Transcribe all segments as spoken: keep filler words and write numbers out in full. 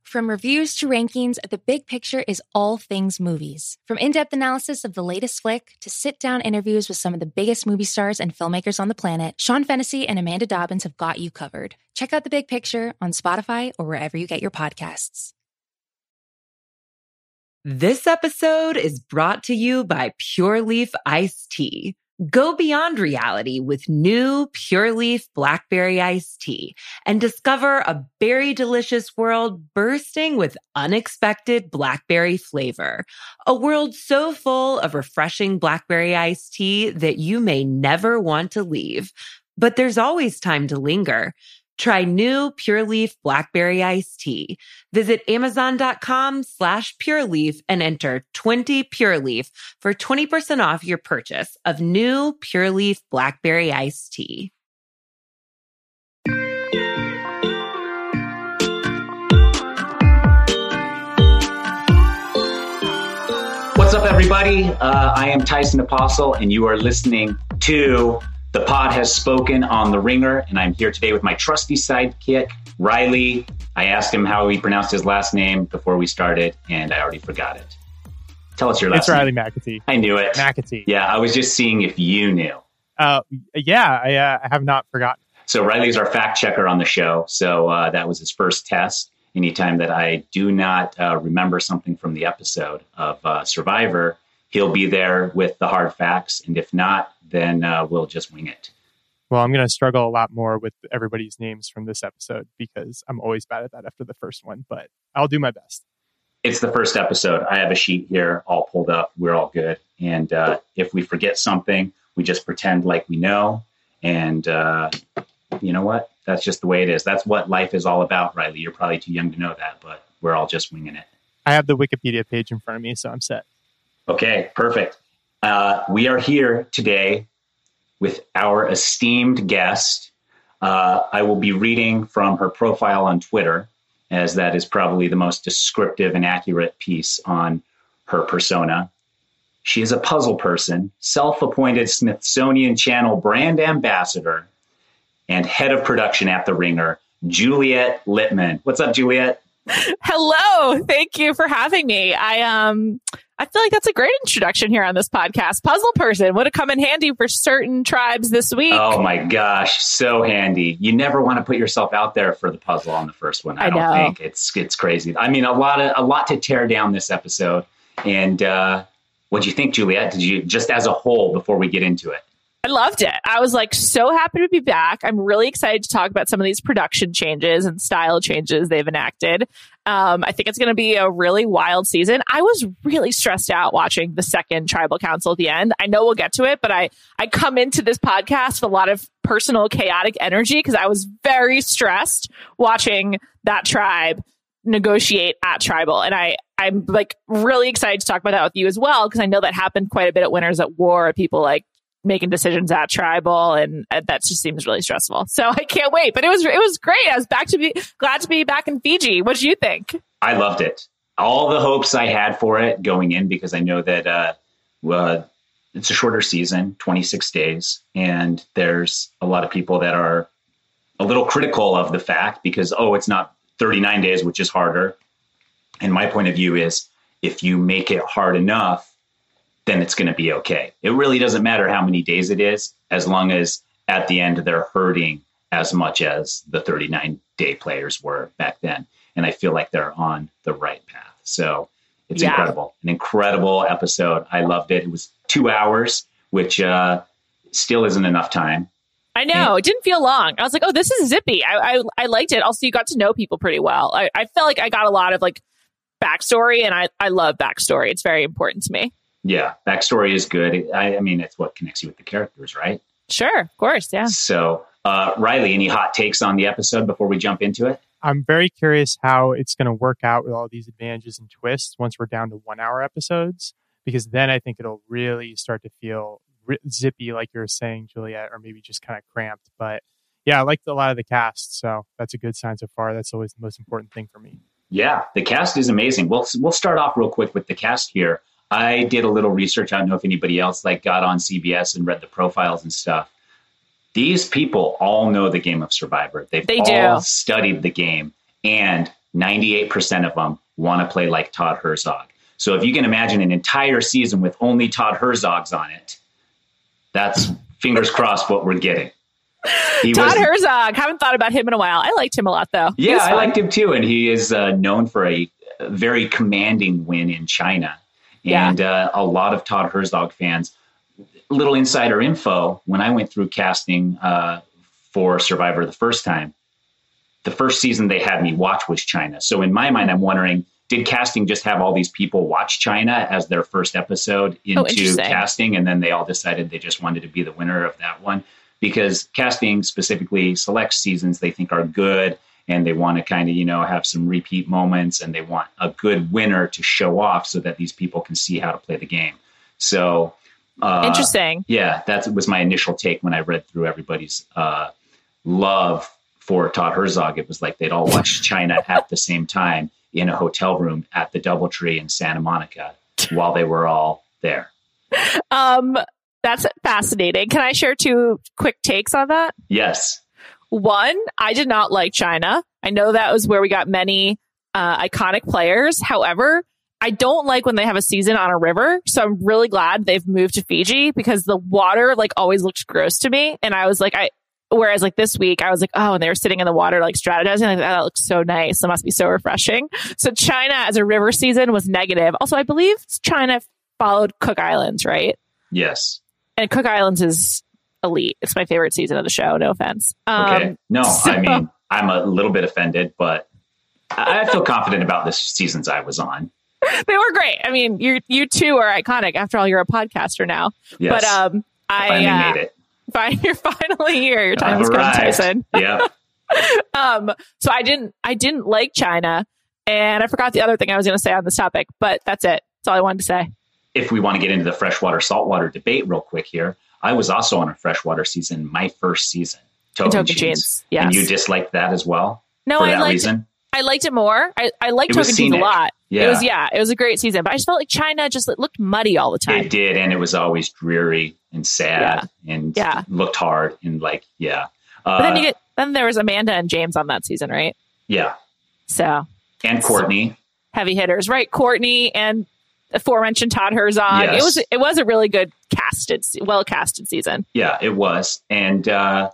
From reviews to rankings, The Big Picture is all things movies. From in-depth analysis of the latest flick to sit-down interviews with some of the biggest movie stars and filmmakers on the planet, Sean Fennessy and Amanda Dobbins have got you covered. Check out The Big Picture on Spotify or wherever you get your podcasts. This episode is brought to you by Pure Leaf Iced Tea. Go beyond reality with new Pure Leaf Blackberry Iced Tea and discover a berry delicious world bursting with unexpected blackberry flavor. A world so full of refreshing blackberry iced tea that you may never want to leave. But there's always time to linger. Try new Pure Leaf Blackberry Iced Tea. Visit amazon.com slash Pure Leaf and enter twenty Pure Leaf for twenty percent off your purchase of new Pure Leaf Blackberry Iced Tea. What's up, everybody? Uh, I am Tyson Apostle, and you are listening to The Pod Has Spoken on The Ringer, and I'm here today with my trusty sidekick, Riley. I asked him how he pronounced his last name before we started, and I already forgot it. Tell us your last it's Riley name. McAtee. I knew it. McAtee. Yeah, I was just seeing if you knew. Uh, yeah, I, uh, I have not forgotten. So Riley's our fact checker on the show, so uh, that was his first test. Anytime that I do not uh, remember something from the episode of uh, Survivor, he'll be there with the hard facts, and if not, then uh, we'll just wing it. Well, I'm going to struggle a lot more with everybody's names from this episode because I'm always bad at that after the first one, but I'll do my best. It's the first episode. I have a sheet here all pulled up. We're all good. And uh, if we forget something, we just pretend like we know. And uh, you know what? That's just the way it is. That's what life is all about, Riley. You're probably too young to know that, but we're all just winging it. I have the Wikipedia page in front of me, so I'm set. Okay, perfect. Uh, we are here today with our esteemed guest. Uh, I will be reading from her profile on Twitter, as that is probably the most descriptive and accurate piece on her persona. She is a puzzle person, self-appointed Smithsonian Channel brand ambassador, and head of production at The Ringer, Juliet Litman. What's up, Juliet? Hello. Thank you for having me. I um I feel like that's a great introduction here on this podcast. Puzzle person would have come in handy for certain tribes this week. Oh my gosh, so handy. You never want to put yourself out there for the puzzle on the first one. I, I don't know. think it's it's crazy. I mean, a lot of a lot to tear down this episode. And uh, what do you think, Juliet? Did you just as a whole before we get into it? I loved it. I was like so happy to be back. I'm really excited to talk about some of these production changes and style changes they've enacted. Um, I think it's going to be a really wild season. I was really stressed out watching the second tribal council at the end. I know we'll get to it, but I, I come into this podcast with a lot of personal chaotic energy because I was very stressed watching that tribe negotiate at tribal. And I, I'm like really excited to talk about that with you as well, because I know that happened quite a bit at Winners at War. People like making decisions at tribal, and uh, that just seems really stressful. So I can't wait. But it was it was great. I was back to be glad to be back in Fiji. What do you think? I loved it. All the hopes I had for it going in, because I know that uh, well, it's a shorter season, twenty-six days, and there's a lot of people that are a little critical of the fact because, oh, it's not thirty-nine days, which is harder. And my point of view is if you make it hard enough, then it's going to be okay. It really doesn't matter how many days it is, as long as at the end they're hurting as much as the thirty-nine day players were back then. And I feel like they're on the right path. So it's Yeah. incredible, an incredible episode. I loved it. It was two hours, which uh, still isn't enough time. I know. It didn't feel long. I was like, oh, this is zippy. I I, I liked it. Also, you got to know people pretty well. I, I felt like I got a lot of like backstory, and I, I love backstory. It's very important to me. Yeah, backstory is good. I, I mean, it's what connects you with the characters, right? Sure, of course, yeah. So, uh, Riley, any hot takes on the episode before we jump into it? I'm very curious how it's going to work out with all these advantages and twists once we're down to one hour episodes, because then I think it'll really start to feel ri- zippy, like you were saying, Juliet, or maybe just kind of cramped. But yeah, I liked a lot of the cast, so that's a good sign so far. That's always the most important thing for me. Yeah, the cast is amazing. We'll, we'll start off real quick with the cast here. I did a little research. I don't know if anybody else like got on C B S and read the profiles and stuff. These people all know the game of Survivor. They've They all do. studied the game. And ninety-eight percent of them want to play like Todd Herzog. So if you can imagine an entire season with only Todd Herzogs on it, that's fingers crossed what we're getting. He Todd was, Herzog. Haven't thought about him in a while. I liked him a lot, though. Yeah, I liked him too. And he is uh, known for a very commanding win in China. And yeah. uh, a lot of Todd Herzog fans, little insider info, when I went through casting uh, for Survivor the first time, the first season they had me watch was China. So in my mind, I'm wondering, did casting just have all these people watch China as their first episode into oh, casting? And then they all decided they just wanted to be the winner of that one? Because casting specifically selects seasons they think are good, and they want to kind of, you know, have some repeat moments, and they want a good winner to show off so that these people can see how to play the game. So uh, interesting. Yeah, that was my initial take when I read through everybody's uh, love for Todd Herzog. It was like they'd all watched China at the same time in a hotel room at the DoubleTree in Santa Monica while they were all there. Um, that's fascinating. Can I share two quick takes on that? Yes. One, I did not like China. I know that was where we got many uh, iconic players. However, I don't like when they have a season on a river. So I'm really glad they've moved to Fiji, because the water like always looked gross to me. And I was like, I, whereas like this week, I was like, oh, and they were sitting in the water, like strategizing. Like, that looks so nice. It must be so refreshing. So China as a river season was negative. Also, I believe China followed Cook Islands, right? Yes. And Cook Islands is elite. It's my favorite season of the show. No offense. Um, okay. No, so, I mean, I'm a little bit offended, but I feel confident about the seasons I was on. They were great. I mean, you you two are iconic. After all, you're a podcaster now. Yes. But um, I finally uh, made it. Fine, you're finally here. Your time I've has come, arrived. Tyson. Yeah. um. So I didn't. I didn't like China, and I forgot the other thing I was going to say on this topic. But that's it. That's all I wanted to say. If we want to get into the freshwater saltwater debate real quick here, I was also on a freshwater season, my first season. Token Jeans. Yes. And you disliked that as well? No, for I that liked reason? I liked it more. I, I liked Token Jeans a lot. Yeah. It was, yeah, it was a great season, but I just felt like China just it looked muddy all the time. It did, and it was always dreary and sad yeah. and yeah. looked hard and like, yeah. Uh, but then you get, then there was Amanda and James on that season, right? Yeah. So. And Courtney. So, heavy hitters, right? Courtney and aforementioned Todd Herzog. Yes. It was, it was a really good casted, well casted season. Yeah, it was. And uh,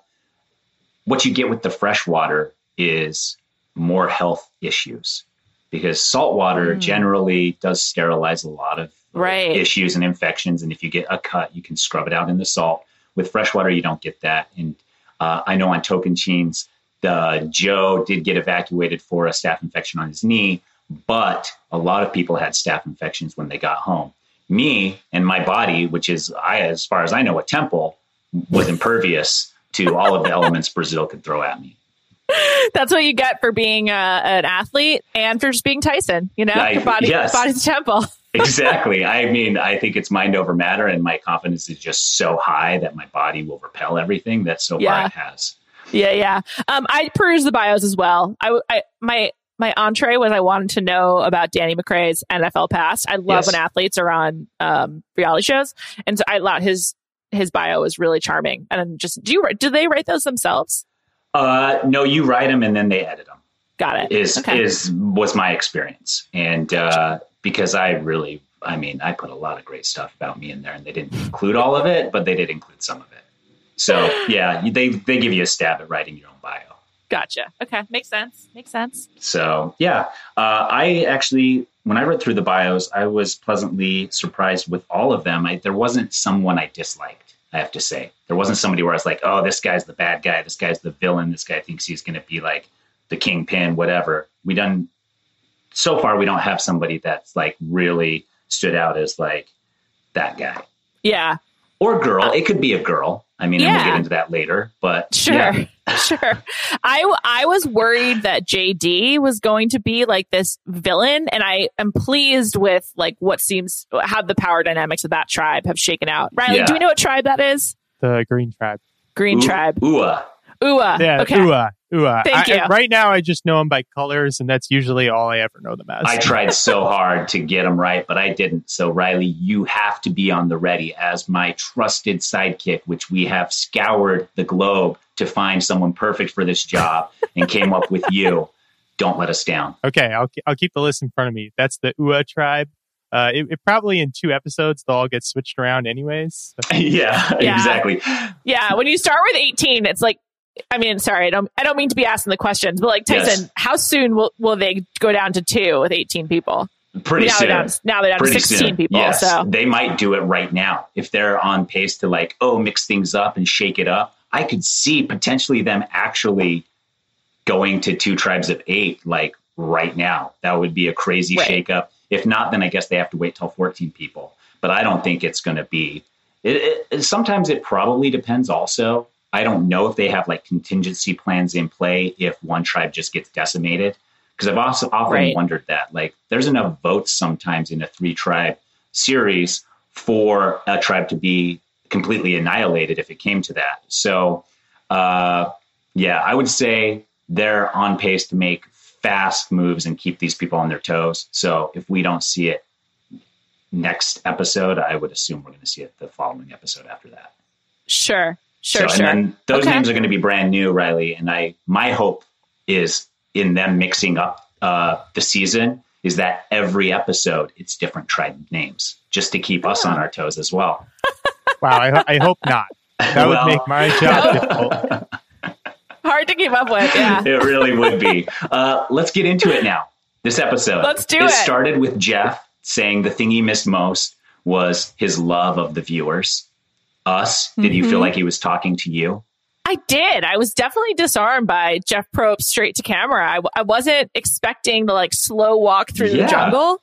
what you get with the freshwater is more health issues, because saltwater mm. generally does sterilize a lot of right. issues and infections. And if you get a cut, you can scrub it out in the salt. With freshwater, you don't get that. And uh, I know on Token Jeans, the Joe did get evacuated for a staph infection on his knee, but a lot of people had staph infections when they got home. Me and my body, which is, I, as far as I know, a temple, was impervious to all of the elements Brazil could throw at me. That's what you get for being uh, an athlete and for just being Tyson. You know, I, your body, yes. body's a temple. Exactly. I mean, I think it's mind over matter, and my confidence is just so high that my body will repel everything that so yeah. far it has. Yeah, yeah. Um, I perused the bios as well. I, I, my, my entree was I wanted to know about Danny McRae's N F L past. I love yes. when athletes are on um, reality shows, and so I thought his his bio was really charming. And just do you do they write those themselves? Uh, no, you write them and then they edit them. Got it. Is okay. is was my experience, and uh, because I really, I mean, I put a lot of great stuff about me in there, and they didn't include all of it, but they did include some of it. So yeah, they they give you a stab at writing your own bio. Gotcha. Okay, makes sense. Makes sense. So yeah, uh, I actually, when I read through the bios, I was pleasantly surprised with all of them. I, there wasn't someone I disliked. I have to say, there wasn't somebody where I was like, oh, this guy's the bad guy. This guy's the villain. This guy thinks he's going to be like the kingpin, whatever. We done so far. We don't have somebody that's like really stood out as like that guy. Yeah. Or girl. Uh, it could be a girl. I mean, yeah. and we'll get into that later, but sure. Yeah. Sure. I, I was worried that J D was going to be like this villain, and I am pleased with like what seems how the power dynamics of that tribe have shaken out. Riley, yeah. do we know what tribe that is? The Green Tribe. Green Ooh, Tribe. Ua. Ua. Yeah, okay. Ua. Ua. Thank I, you. Right now, I just know them by colors, and that's usually all I ever know them as. I tried so hard to get them right, but I didn't. So, Riley, you have to be on the ready as my trusted sidekick, which we have scoured the globe to find someone perfect for this job and came up with you. don't let us down. Okay, I'll I'll keep the list in front of me. That's the Ua tribe. Uh, it, it probably in two episodes they'll all get switched around anyways. So. yeah, yeah, exactly. Yeah, when you start with eighteen, it's like, I mean, sorry, I don't I don't mean to be asking the questions, but like Tyson, yes. how soon will, will they go down to two with eighteen people? Pretty now soon. They're down, now they're down Pretty to sixteen soon. people. Yes. So they might do it right now if they're on pace to like, oh, mix things up and shake it up. I could see potentially them actually going to two tribes of eight, like right now. That would be a crazy right. shakeup. If not, then I guess they have to wait till fourteen people. But I don't think it's going to be. It, it, sometimes it probably depends also. I don't know if they have like contingency plans in play if one tribe just gets decimated. Because I've also often right. wondered that. Like there's enough votes sometimes in a three tribe series for a tribe to be completely annihilated if it came to that. So, uh, yeah, I would say they're on pace to make fast moves and keep these people on their toes. So if we don't see it next episode, I would assume we're going to see it the following episode after that. Sure, sure, so, sure. And then those okay. names are going to be brand new, Riley. And I, my hope is in them mixing up uh, the season is that every episode it's different tribe names just to keep oh. us on our toes as well. Wow, I, I hope not. That well, would make my job difficult. Hard to keep up with, yeah. It really would be. Uh, let's get into it now. This episode. Let's do it. It started with Jeff saying the thing he missed most was his love of the viewers. Us. Did mm-hmm. you feel like he was talking to you? I did. I was definitely disarmed by Jeff Probst's straight to camera. I, I wasn't expecting the like slow walk through yeah. the jungle.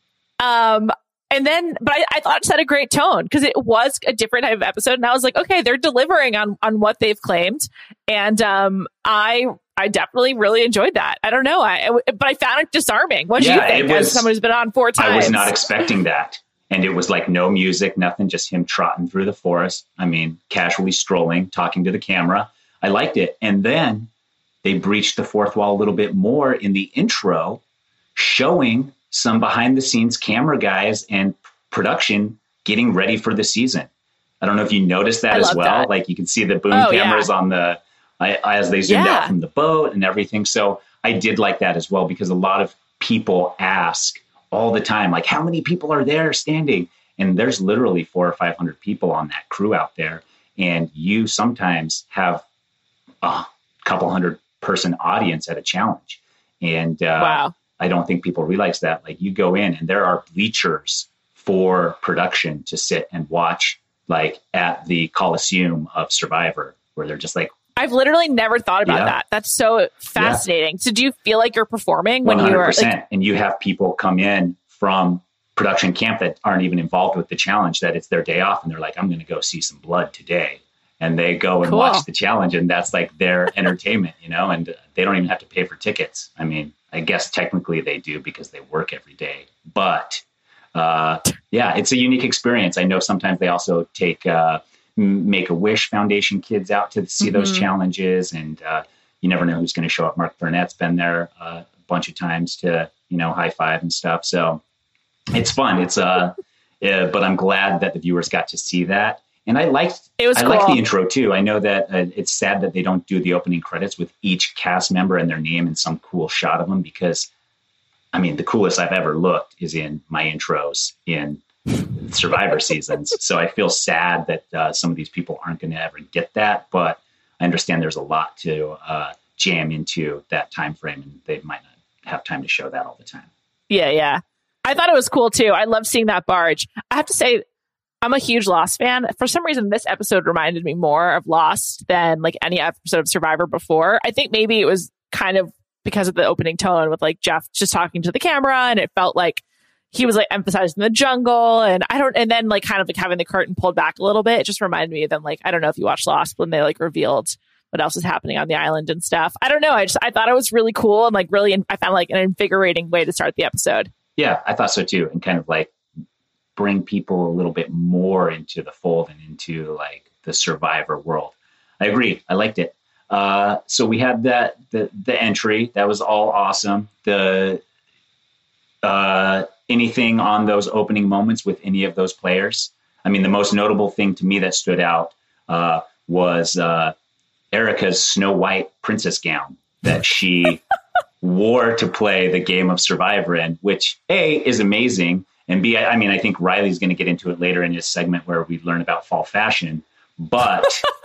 Um, And then, but I, I thought it set a great tone because it was a different type of episode. And I was like, okay, they're delivering on, on what they've claimed. And um, I I definitely really enjoyed that. I don't know. I, I But I found it disarming. What do yeah, you think was, as someone who's been on four times? I was not expecting that. And it was like no music, nothing, just him trotting through the forest. I mean, casually strolling, talking to the camera. I liked it. And then they breached the fourth wall a little bit more in the intro, showing some behind the scenes camera guys and production getting ready for the season. I don't know if you noticed that I as well. That. Like you can see the boom oh, cameras yeah. on the, I, as they zoomed yeah. out from the boat and everything. So I did like that as well, because a lot of people ask all the time, like, how many people are there standing? And there's literally four or five hundred people on that crew out there. And you sometimes have a couple hundred person audience at a challenge. And, uh, wow. I don't think people realize that. Like you go in and there are bleachers for production to sit and watch, like at the Coliseum of Survivor, where they're just like, I've literally never thought about yeah. that. That's so fascinating. Yeah. So do you feel like you're performing when one hundred percent. you are like, and you have people come in from production camp that aren't even involved with the challenge, that it's their day off. And they're like, I'm going to go see some blood today. And they go and cool. watch the challenge. And that's like their entertainment, you know, and they don't even have to pay for tickets. I mean, I guess technically they do because they work every day, but uh, yeah, it's a unique experience. I know sometimes they also take uh, Make-A-Wish Foundation kids out to see mm-hmm. those challenges, and uh, you never know who's going to show up. Mark Burnett's been there uh, a bunch of times to, you know, high five and stuff. So it's fun. It's uh, yeah, but I'm glad that the viewers got to see that. And I liked, it was I cool. liked the intro too. I know that uh, it's sad that they don't do the opening credits with each cast member and their name and some cool shot of them, because I mean, the coolest I've ever looked is in my intros in Survivor seasons. So I feel sad that uh, some of these people aren't going to ever get that, but I understand there's a lot to uh, jam into that time frame, and they might not have time to show that all the time. Yeah. Yeah. I thought it was cool too. I love seeing that barge. I have to say, I'm a huge Lost fan. For some reason, this episode reminded me more of Lost than like any episode of Survivor before. I think maybe it was kind of because of the opening tone with like Jeff just talking to the camera, and it felt like he was like emphasizing the jungle, and I don't, and then like kind of like having the curtain pulled back a little bit. It just reminded me of them. Like, I don't know if you watched Lost when they like revealed what else was happening on the island and stuff. I don't know. I just, I thought it was really cool and like really, I found like an invigorating way to start the episode. Yeah, I thought so too. And kind of like bring people a little bit more into the fold and into like the Survivor world. I agree. I liked it. Uh, so we had that, the, the entry that was all awesome. The, uh, anything on those opening moments with any of those players? I mean, the most notable thing to me that stood out, uh, was, uh, Erica's Snow White princess gown that she war to play the game of Survivor in, which A, is amazing, and B, I, I mean, I think Riley's going to get into it later in his segment where we learn about fall fashion, but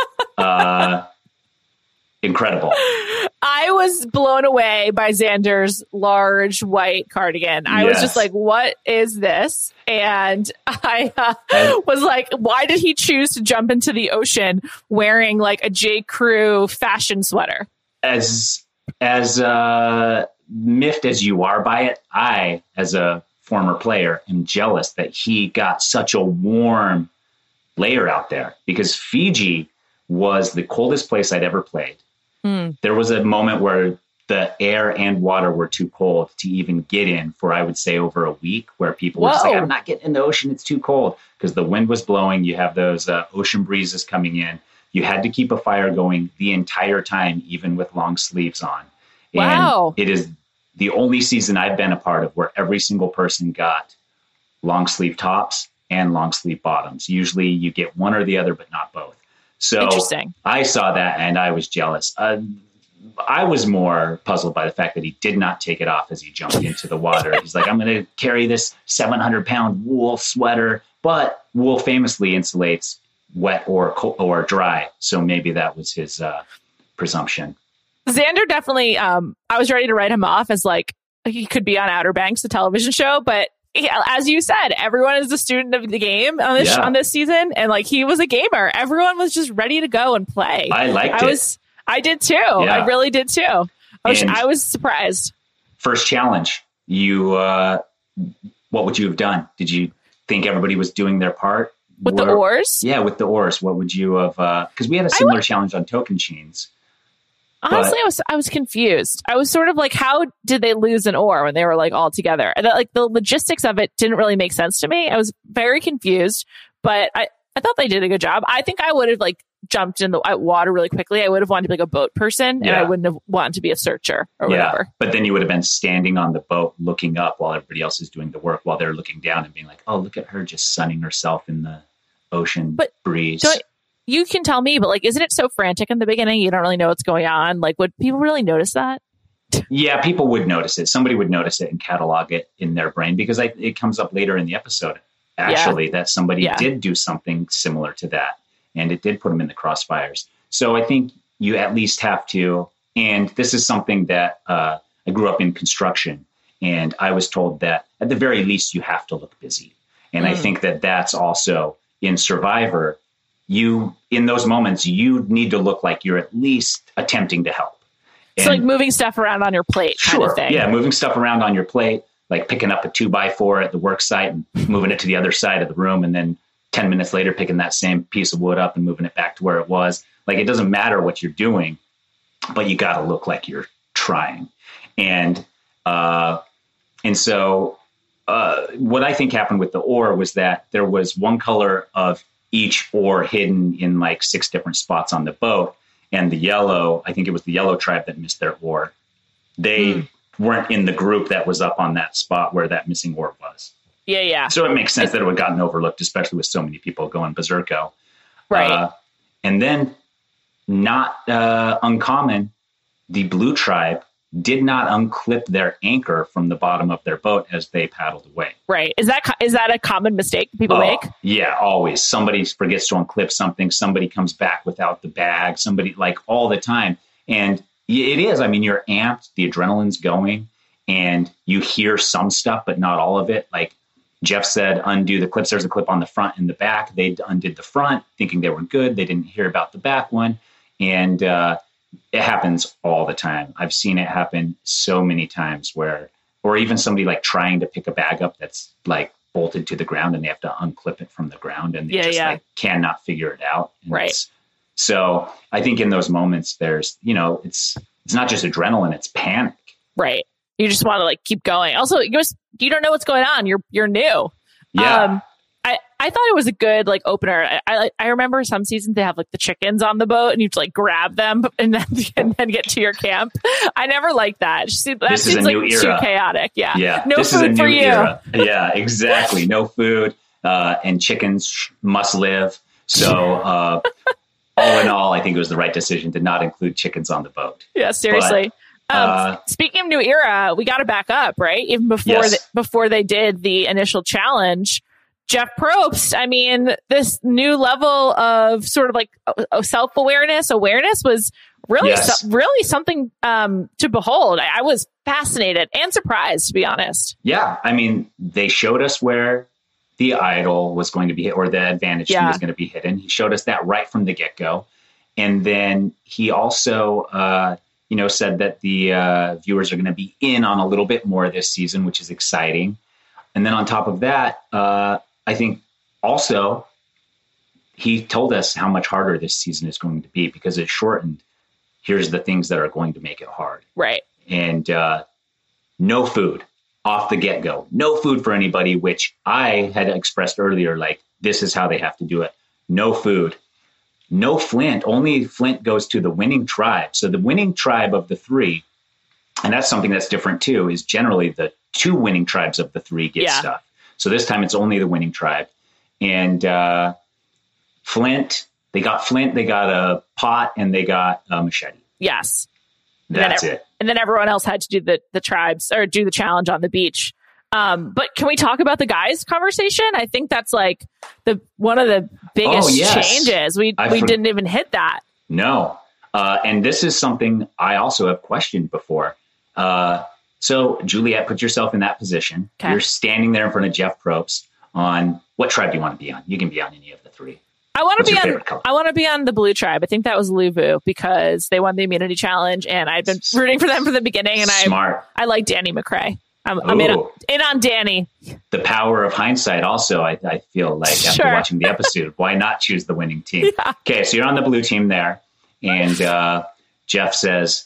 uh, incredible. I was blown away by Xander's large white cardigan. I yes. was just like, what is this? And I uh, and, was like, why did he choose to jump into the ocean wearing like a J. Crew fashion sweater? As as uh, miffed as you are by it, I, as a former player, am jealous that he got such a warm layer out there, because Fiji was the coldest place I'd ever played. Mm. There was a moment where the air and water were too cold to even get in for, I would say, over a week, where people were just like, I'm not getting in the ocean. It's too cold, because the wind was blowing. You have those uh, ocean breezes coming in. You had to keep a fire going the entire time, even with long sleeves on. Wow. And it is the only season I've been a part of where every single person got long sleeve tops and long sleeve bottoms. Usually you get one or the other, but not both. So Interesting. I saw that and I was jealous. Uh, I was more puzzled by the fact that he did not take it off as he jumped into the water. He's like, I'm going to carry this seven hundred pound wool sweater, but wool famously insulates wet or cold or dry. So maybe that was his uh, presumption. Xander definitely, um, I was ready to write him off as like, he could be on Outer Banks, the television show, but yeah, as you said, everyone is a student of the game on this yeah. on this season, and like he was a gamer. Everyone was just ready to go and play. I liked I it. Was, I did too. Yeah. I really did too. I was, I was surprised. First challenge, you. Uh, what would you have done? Did you think everybody was doing their part with Were, the oars? Yeah, with the oars. What would you have? Because uh, we had a similar would, challenge on Tocantins. Honestly, I was I was confused. I was sort of like, how did they lose an oar when they were like all together? And that, like the logistics of it didn't really make sense to me. I was very confused, but I, I thought they did a good job. I think I would have like jumped in the water really quickly. I would have wanted to be like a boat person, yeah. and I wouldn't have wanted to be a searcher or yeah. whatever. But then you would have been standing on the boat looking up while everybody else is doing the work, while they're looking down and being like, oh, look at her just sunning herself in the ocean but breeze. You can tell me, but like, isn't it so frantic in the beginning? You don't really know what's going on. Like, would people really notice that? Yeah, people would notice it. Somebody would notice it and catalog it in their brain, because I, it comes up later in the episode, actually, yeah. that somebody yeah. did do something similar to that. And it did put them in the crossfires. So I think you at least have to, and this is something that uh, I grew up in construction, and I was told that at the very least, you have to look busy. And mm. I think that that's also in Survivor. You, in those moments, you need to look like you're at least attempting to help. And so like moving stuff around on your plate kind sure, of thing. Yeah, moving stuff around on your plate, like picking up a two by four at the work site and moving it to the other side of the room. And then ten minutes later, picking that same piece of wood up and moving it back to where it was. Like, it doesn't matter what you're doing, but you got to look like you're trying. And, uh, and so uh, what I think happened with the oar was that there was one color of each oar hidden in like six different spots on the boat. And the yellow, I think it was the yellow tribe that missed their oar. They mm. weren't in the group that was up on that spot where that missing oar was. Yeah, yeah. So it makes sense that it would have gotten overlooked, especially with so many people going berserko. Right. Uh, and then, not uh, uncommon, the blue tribe did not unclip their anchor from the bottom of their boat as they paddled away. Right. Is that is that a common mistake people oh, make? Yeah, always. Somebody forgets to unclip something. Somebody comes back without the bag. Somebody, like, all the time. And it is. I mean, you're amped. The adrenaline's going. And you hear some stuff, but not all of it. Like Jeff said, undo the clips. There's a clip on the front and the back. They undid the front, thinking they were good. They didn't hear about the back one. And uh, it happens all the time. I've seen it happen so many times where, or even somebody like trying to pick a bag up that's like bolted to the ground and they have to unclip it from the ground and they yeah, just yeah. like cannot figure it out. And right. So I think in those moments there's, you know, it's, it's not just adrenaline, it's panic. Right. You just want to like keep going. Also, you just, you don't know what's going on. You're, you're new. Yeah. Um, I, I thought it was a good like opener. I, I I remember some seasons they have like the chickens on the boat and you have to like grab them and then and then get to your camp. I never liked that. Just, that this seems is a like new too era. chaotic. Yeah. Yeah. No this food is a new for you. Era. Yeah, exactly. No food. Uh, and chickens must live. So uh, all in all, I think it was the right decision to not include chickens on the boat. Yeah, seriously. Um, Uh, speaking of new era, we got to back up, right? Even before Yes. the, before they did the initial challenge, Jeff Probst, I mean, this new level of sort of like uh, self-awareness, awareness was really, Yes. so, really something um, to behold. I, I was fascinated and surprised, to be honest. Yeah, I mean, they showed us where the idol was going to be, or the advantage Yeah. was going to be hidden. He showed us that right from the get-go. And then he also, uh, you know, said that the uh, viewers are going to be in on a little bit more this season, which is exciting. And then on top of that, uh, I think also he told us how much harder this season is going to be because it's shortened. Here's the things that are going to make it hard. Right. And uh, no food off the get-go. No food for anybody, which I had expressed earlier, like this is how they have to do it. No food. No Flint. Only Flint goes to the winning tribe. So the winning tribe of the three, and that's something that's different too, is generally the two winning tribes of the three get Yeah. stuff. So this time it's only the winning tribe. And uh, Flint, they got Flint, they got a pot, and they got a machete. Yes. And then That's ev- it. And then everyone else had to do the, the tribes or do the challenge on the beach. Um, but can we talk about the guys' conversation? I think that's like the one of the biggest Oh, yes. changes. We I we for- didn't even hit that. No. Uh, and this is something I also have questioned before. Uh, so, Juliet, put yourself in that position. Okay. You're standing there in front of Jeff Probst on what tribe do you want to be on? You can be on any of the three. I want to What's be your on. favorite color? I want to be on the blue tribe. I think that was Luvu because they won the immunity challenge, and I've been rooting for them from the beginning. And I Smart. I like Danny McRae. I'm, I'm in, Ooh. in on Danny. The power of hindsight also, I, I feel like after Sure. watching the episode, why not choose the winning team? Yeah. Okay, so you're on the blue team there. And uh, Jeff says,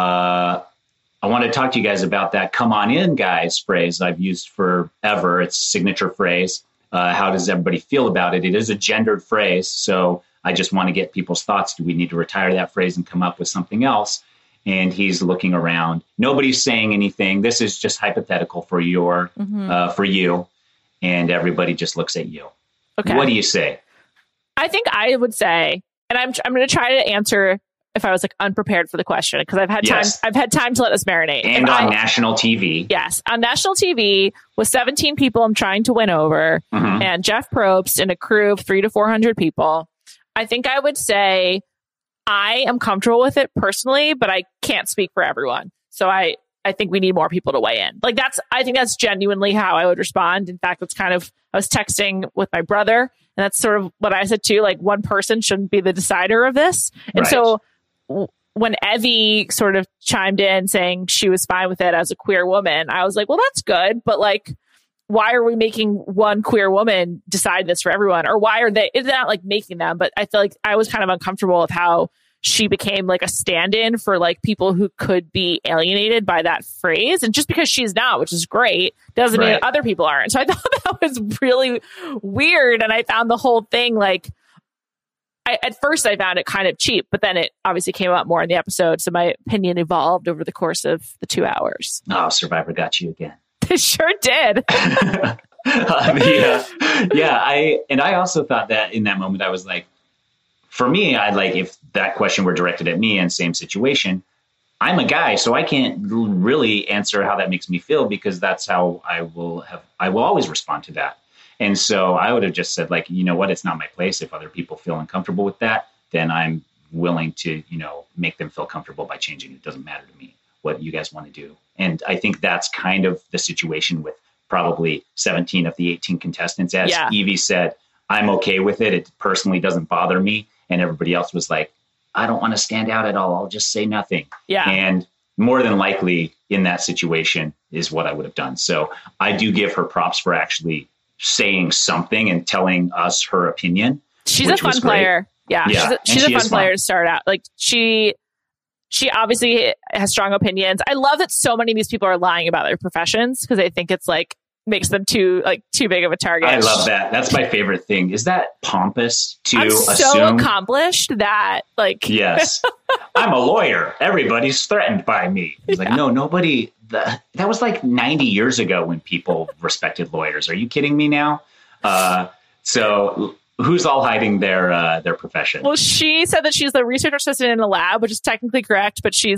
uh, I want to talk to you guys about that come on in, guys phrase I've used forever. It's a signature phrase. Uh, how does everybody feel about it? It is a gendered phrase. So I just want to get people's thoughts. Do we need to retire that phrase and come up with something else? And he's looking around. Nobody's saying anything. This is just hypothetical for your, Mhm. uh, for you. And everybody just looks at you. Okay. What do you say? I think I would say, and I'm I'm going to try to answer if I was like unprepared for the question because I've had Yes. time. I've had time to let this marinate. And If on I- national T V. Yes, on national T V with seventeen people I'm trying to win over Mhm. and Jeff Probst and a crew of three to four hundred people. I think I would say I am comfortable with it personally, but I can't speak for everyone. So I, I think we need more people to weigh in. Like that's, I think that's genuinely how I would respond. In fact, it's kind of, I was texting with my brother and that's sort of what I said too. Like one person shouldn't be the decider of this. And Right. so w- when Evie sort of chimed in saying she was fine with it as a queer woman, I was like, well, that's good. But like, why are we making one queer woman decide this for everyone? Or why are they, it's not like making them, but I feel like I was kind of uncomfortable with how she became like a stand-in for like people who could be alienated by that phrase. And just because she's not, which is great, doesn't mean Right. that other people aren't. So I thought that was really weird. And I found the whole thing like, I, at first I found it kind of cheap, but then it obviously came out more in the episode. So my opinion evolved over the course of the two hours. Oh, Survivor got you again. It sure did. uh, yeah, yeah. I and I also thought that in that moment I was like, for me, I'd like if that question were directed at me in same situation. I'm a guy, so I can't really answer how that makes me feel because that's how I will have. I will always respond to that, and so I would have just said like, you know what, it's not my place. If other people feel uncomfortable with that, then I'm willing to, you know, make them feel comfortable by changing. It doesn't matter to me what you guys want to do. And I think that's kind of the situation with probably seventeen of the eighteen contestants. As Yeah. Evie said, I'm okay with it. It personally doesn't bother me. And everybody else was like, I don't want to stand out at all. I'll just say nothing. Yeah. And more than likely in that situation is what I would have done. So I do give her props for actually saying something and telling us her opinion. She's a which fun was great. player. Yeah. Yeah, She's a, and she's she a is fun fun. player to start out. Like she, she obviously has strong opinions. I love that so many of these people are lying about their professions because I think it's like makes them too like too big of a target. I love that. That's my favorite thing. Is that pompous to I'm assume? so accomplished that like Yes. I'm a lawyer. Everybody's threatened by me. It's like, Yeah. no, nobody. The, that was like ninety years ago when people respected lawyers. Are you kidding me now? Uh, so who's all hiding their uh, their profession? Well, she said that she's the research assistant in a lab, which is technically correct, but she's like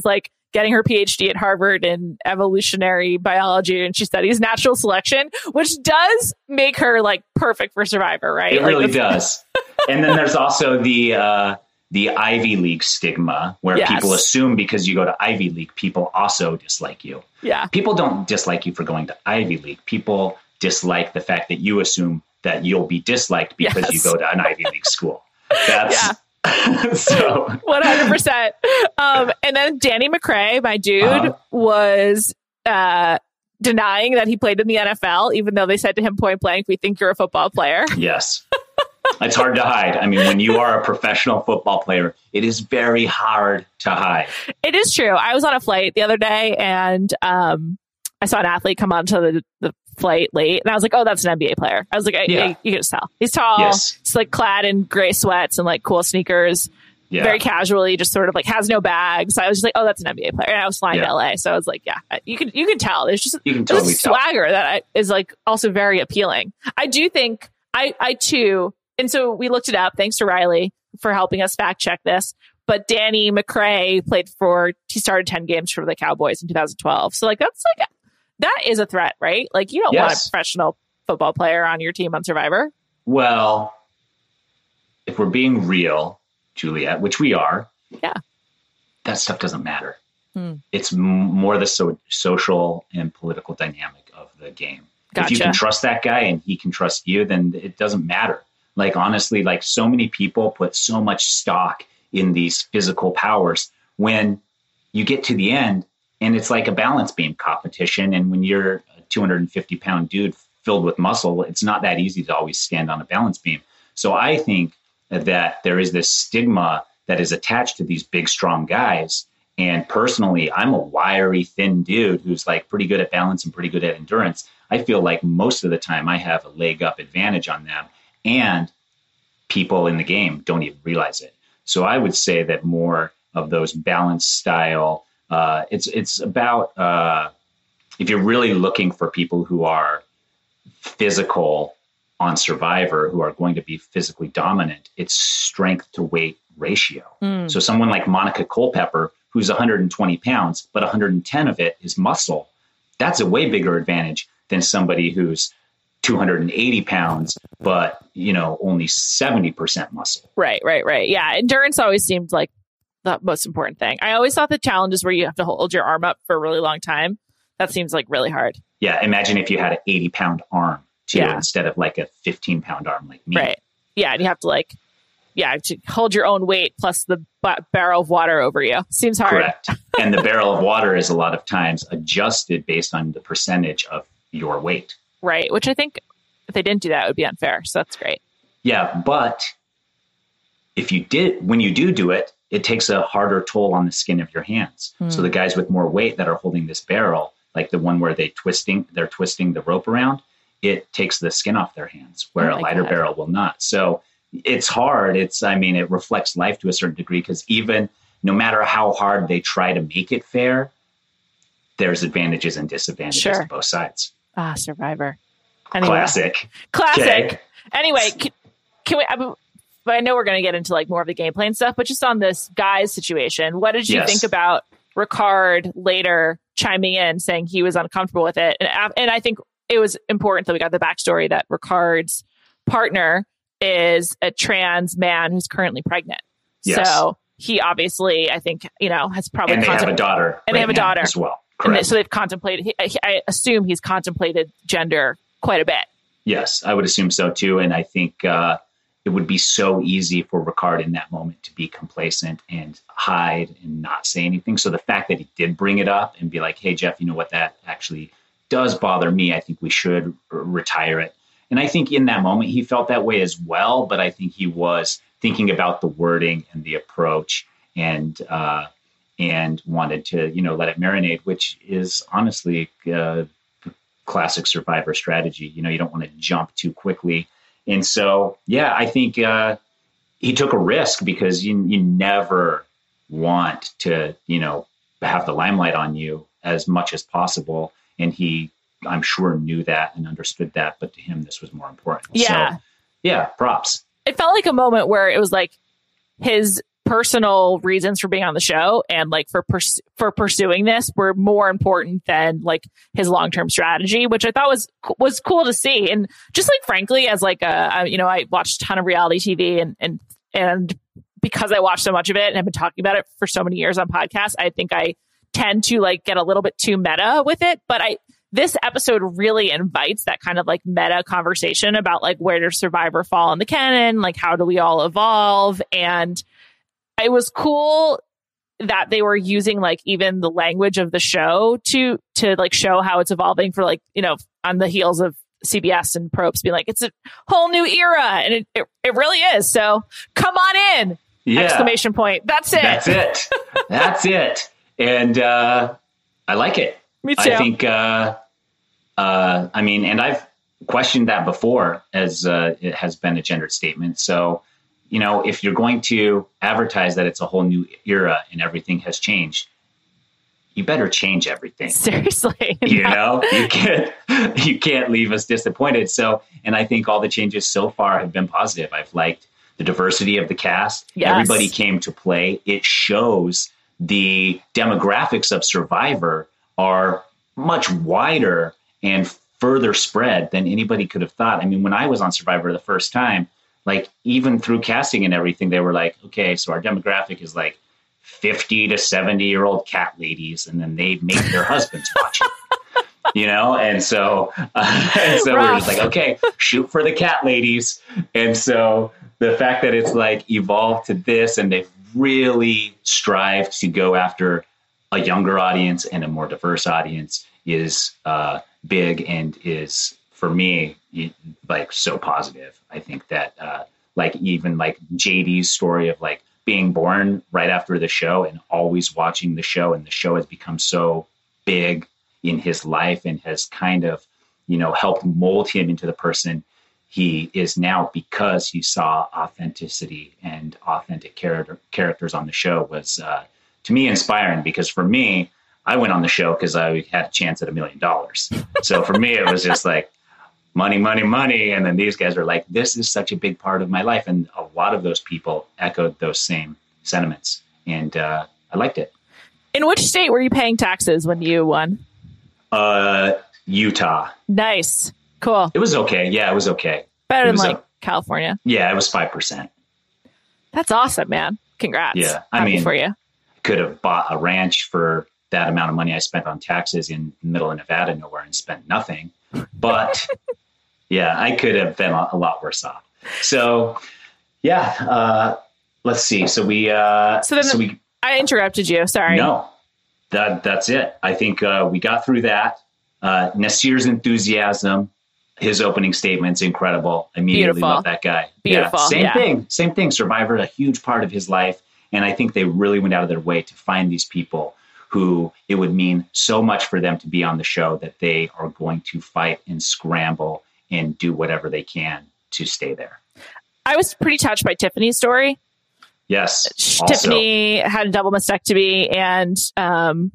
getting her P H D at Harvard in evolutionary biology, and she studies natural selection, which does make her like perfect for Survivor, right? It like, really does. And then there's also the uh, the Ivy League stigma, where yes. people assume because you go to Ivy League, people also dislike you. Yeah. People don't dislike you for going to Ivy League. People dislike the fact that you assume that you'll be disliked because yes. you go to an Ivy League school. That's yeah. so one hundred percent. Um, and then Danny McCray, my dude, uh-huh. was uh, denying that he played in the N F L, even though they said to him point blank, "We think you're a football player." Yes. It's hard to hide. I mean, when you are a professional football player, it is very hard to hide. It is true. I was on a flight the other day, and um, I saw an athlete come onto the, the flight late, and I was like, "Oh, that's an N B A player." I was like, I, yeah. I, "You can just tell. He's tall. Yes. He's like clad in gray sweats and like cool sneakers, yeah. very casually, just sort of like has no bags." So I was just like, "Oh, that's an N B A player." And I was flying yeah. to L A, so I was like, "Yeah, you can you can tell. There's just you can totally there's a swagger tell. that is like also very appealing." I do think I I too. And so we looked it up. Thanks to Riley for helping us fact check this. But Danny McCray played for, he started ten games for the Cowboys in two thousand twelve. So like, that's like, that is a threat, right? Like you don't yes. want a professional football player on your team on Survivor. Well, if we're being real, Juliet, which we are, yeah, that stuff doesn't matter. Hmm. It's m- more the so- social and political dynamic of the game. Gotcha. If you can trust that guy and he can trust you, then it doesn't matter. Like, honestly, like so many people put so much stock in these physical powers when you get to the end and it's like a balance beam competition. And when you're a two hundred fifty pound dude filled with muscle, it's not that easy to always stand on a balance beam. So I think that there is this stigma that is attached to these big, strong guys. And personally, I'm a wiry, thin dude who's like pretty good at balance and pretty good at endurance. I feel like most of the time I have a leg up advantage on them. And people in the game don't even realize it. So I would say that more of those balance style, uh, it's it's about, uh, if you're really looking for people who are physical on Survivor, who are going to be physically dominant, it's strength to weight ratio. Mm. So someone like Monica Culpepper, who's one hundred twenty pounds, but one hundred ten of it is muscle, that's a way bigger advantage than somebody who's two hundred eighty pounds, but, you know, only seventy percent muscle. Right, right, right. Yeah. Endurance always seemed like the most important thing. I always thought the challenges where you have to hold your arm up for a really long time, that seems like really hard. Yeah. Imagine if you had an eighty pound arm too, yeah. instead of like a fifteen pound arm like me. Right. Yeah. And you have to like, yeah, to hold your own weight plus the b- barrel of water over you. Seems hard. Correct. And the barrel of water is a lot of times adjusted based on the percentage of your weight. Right. Which I think if they didn't do that, it would be unfair. So that's great. Yeah. But if you did, when you do do it, it takes a harder toll on the skin of your hands. Mm. So the guys with more weight that are holding this barrel, like the one where they twisting, they're twisting the rope around, it takes the skin off their hands, where oh a lighter God. barrel will not. So it's hard. It's, I mean, it reflects life to a certain degree, because even no matter how hard they try to make it fair, there's advantages and disadvantages sure. to both sides. Ah, Survivor. Anyway. Classic. Classic. Okay. Anyway, can, can we, I, mean, but I know we're going to get into like more of the gameplay and stuff, but just on this guy's situation, what did you yes. think about Ricard later chiming in saying he was uncomfortable with it? And, and I think it was important that we got the backstory that Ricard's partner is a trans man who's currently pregnant. Yes. So he obviously, I think, you know, has probably and they have a daughter, and right they have a daughter as well. And they, Correct. so they've contemplated. I, I assume he's contemplated gender quite a bit. Yes, I would assume so too. And I think uh, it would be so easy for Ricard in that moment to be complacent and hide and not say anything. So the fact that he did bring it up and be like, "Hey, Jeff, you know what? That actually does bother me. I think we should r- retire it." And I think in that moment he felt that way as well. But I think he was thinking about the wording and the approach, and uh, and wanted to, you know, let it marinate, which is honestly uh, classic Survivor strategy. You know, you don't want to jump too quickly. And so, yeah, I think uh, he took a risk, because you you never want to, you know, have the limelight on you as much as possible. And he, I'm sure, knew that and understood that, but to him, this was more important. Yeah. So, yeah, props. It felt like a moment where it was like his personal reasons for being on the show and like for pers- for pursuing this were more important than like his long-term strategy, which I thought was was cool to see. And just like frankly, as like a, you know, I watched a ton of reality T V and and and because I watched so much of it and have been talking about it for so many years on podcasts, I think I tend to like get a little bit too meta with it. But I this episode really invites that kind of like meta conversation about like where does Survivor fall in the canon? Like how do we all evolve? And it was cool that they were using like even the language of the show to to like show how it's evolving for like, you know, on the heels of C B S and Probst being like, it's a whole new era. And it, it, it really is. So come on in. Yeah. Exclamation point. That's it. That's it. That's it. And uh, I like it. Me too. I think, uh, uh, I mean, and I've questioned that before as uh, it has been a gendered statement. So, you know, if you're going to advertise that it's a whole new era and everything has changed, you better change everything. Seriously. You know, you can't, you can't leave us disappointed. So, and I think all the changes so far have been positive. I've liked the diversity of the cast. Yes. Everybody came to play. It shows the demographics of Survivor are much wider and further spread than anybody could have thought. I mean, when I was on Survivor the first time, like even through casting and everything, they were like, okay, so our demographic is like fifty to seventy year old cat ladies. And then they make their husbands watch it, you know? And so, uh, and so we're just like, okay, shoot for the cat ladies. And so the fact that it's like evolved to this and they've really strived to go after a younger audience and a more diverse audience is uh, big and is, for me, like so positive. I think that uh, like even like J D's story of like being born right after the show and always watching the show, and the show has become so big in his life and has kind of, you know, helped mold him into the person he is now because he saw authenticity and authentic character characters on the show was uh, to me inspiring, because for me, I went on the show because I had a chance at a million dollars. So for me, it was just like money, money, money. And then these guys are like, this is such a big part of my life. And a lot of those people echoed those same sentiments. And uh, I liked it. In which state were you paying taxes when you won? Uh, Utah. Nice. Cool. It was okay. Yeah, it was okay. Better than like a, California. Yeah, it was five percent. That's awesome, man. Congrats. Yeah. I Happy mean, for you. Could have bought a ranch for that amount of money I spent on taxes in the middle of Nevada, nowhere, and spent nothing. But yeah, I could have been a lot worse off. So yeah, uh, let's see. So we, uh, so then so we, I interrupted you. Sorry. No, that that's it. I think uh, we got through that. Uh, Naseer's enthusiasm, his opening statement's incredible. I immediately Beautiful. love that guy. Beautiful. Yeah, same yeah. thing. Same thing. Survivor, a huge part of his life. And I think they really went out of their way to find these people who it would mean so much for them to be on the show that they are going to fight and scramble and do whatever they can to stay there. I was pretty touched by Tiffany's story. Yes. Also. Tiffany had a double mastectomy, and um,